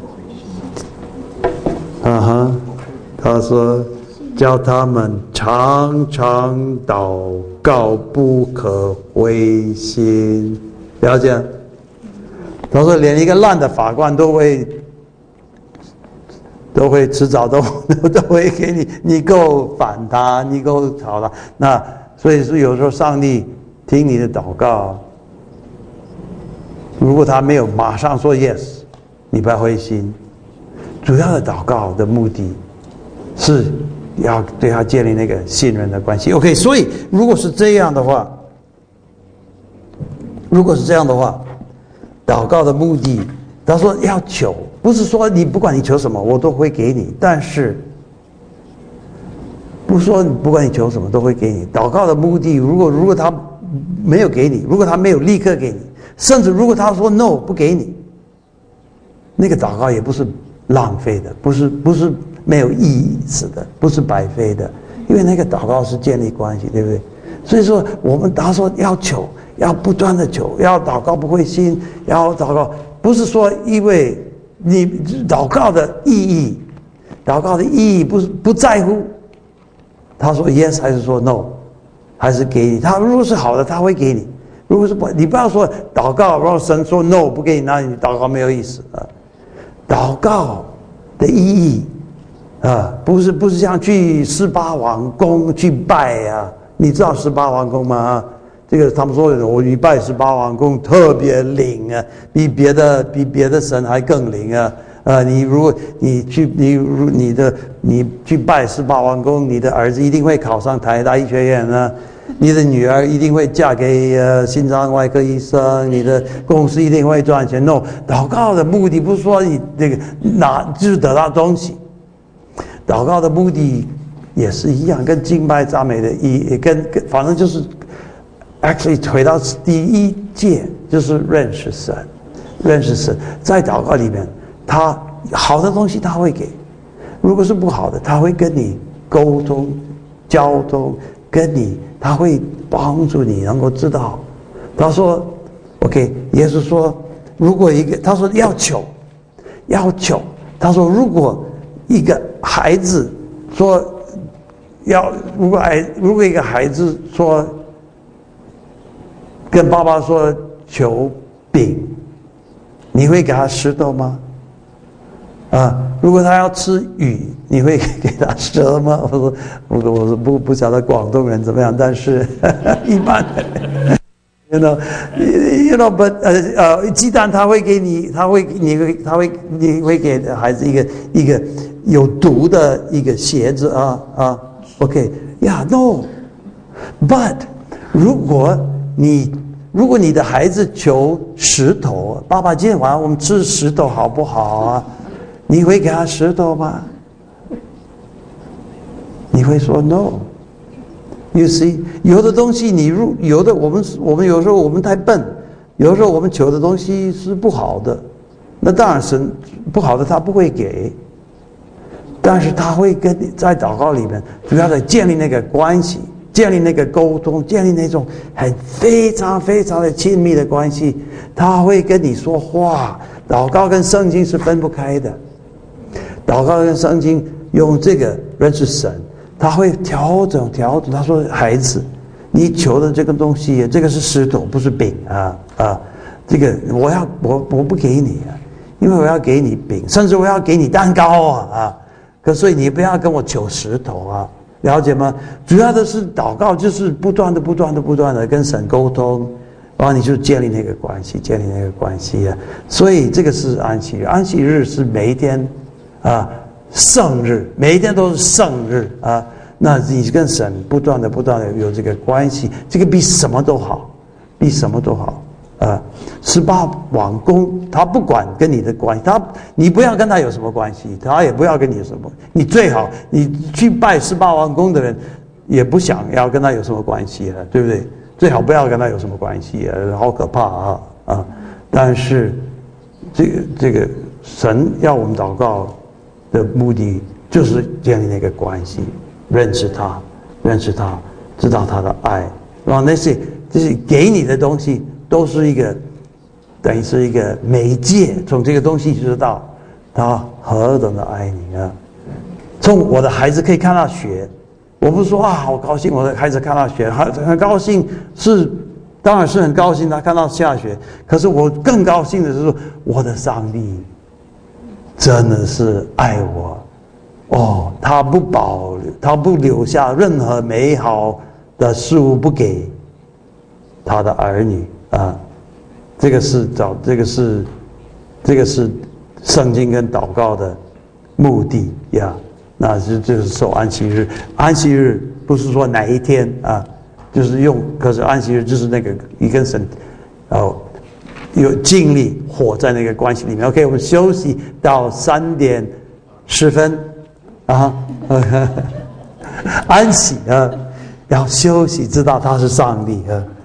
他说叫他们常常祷告，不可灰心。了解？ 他说连一个烂的法官都会迟早都会给你，你够反他，你够吵他。那所以说有时候上帝听你的祷告，如果他没有马上说 yes， 你不要灰心。主要的祷告的目的是要对他建立那个信任的关系。OK， 所以如果是这样的话，祷告的目的，他说要求，不是说你不管你求什么我都会给你，但是不是说不管你求什么都会给你。祷告的目的，如果他没有给你，如果他没有立刻给你，甚至如果他说 no 不给你，那个祷告也不是浪费的，不是没有意思的，不是白费的，因为那个祷告是建立关系，对不对？所以说他说要求，要不断的求，要祷告不灰心，要祷告，不是说因为你祷告的意义不在乎他说 yes 还是说 no， 还是给你。他如果是好的他会给你，如果是不，你不要说祷告然后神说 no 不给你，那你祷告没有意思啊。祷告的意义啊，不是像去18王宫去拜啊。你知道18王宫吗？这个他们说我一拜18王宫特别灵啊，比别的神还更灵啊。如果你去拜18王宫，你的儿子一定会考上台大医学院啊，你的女儿一定会嫁给心脏外科医生，你的公司一定会赚钱。No， 祷告的目的不是说你那个就是得到东西，祷告的目的也是一样，跟敬拜赞美的意义，跟反正就是 actually 回到第一戒，就是认识神。在祷告里面，他好的东西他会给，如果是不好的他会跟你沟通交通，他会帮助你能够知道。他说 OK， 耶稣说如果他说要求，他说如果一个孩子说如果一个孩子说跟爸爸说求饼，你会给他石头吗？如果他要吃鱼，你会给他蛇吗？我说不晓得广东人怎么样，但是一般，you know，but 鸡蛋他会给你，你会给孩子一个有毒的一个鞋子OK，no，but 如果你的孩子求石头，爸爸今天晚上我们吃石头好不好啊？你会给他石头吗？你会说 no。You see， 有的东西有的我们有时候我们太笨，有时候我们求的东西是不好的，那当然神不好的他不会给，但是他会跟你在祷告里面主要的建立那个关系，建立那个沟通，建立那种非常非常的亲密的关系。他会跟你说话，祷告跟圣经是分不开的。祷告跟圣经用这个认识神，他会调整。他说孩子，你求的这个东西，这个是石头不是饼这个我不给你因为我要给你饼，甚至我要给你蛋糕所以你不要跟我求石头了解吗？主要的是祷告就是不断的跟神沟通，然后你就建立那个关系所以这个是安息日，安息日是每一天圣日，每一天都是圣日那你跟神不断的有这个关系，这个比什么都好18王宫他不管跟你的关系，你不要跟他有什么关系，他也不要跟你有什么，你最好你去拜18王宫的人也不想要跟他有什么关系对不对？最好不要跟他有什么关系好可怕但是这个神要我们祷告的目的就是建立那个关系，认识他，知道他的爱，然后那些就是给你的东西都是等于是一个媒介，从这个东西知道他何等的爱你从我的孩子可以看到血，我不是说好高兴我的孩子看到血，很高兴是当然是很高兴他看到下雪，可是我更高兴的是说，我的上帝真的是爱我。哦，他不留下任何美好的事物不给他的儿女啊。这个是圣经跟祷告的目的呀。那就是守安息日。安息日不是说哪一天啊，就是可是安息日就是那个你跟神有尽力活在那个关系里面。OK， 我们休息到3:10啊，安息啊，要休息，知道他是上帝啊。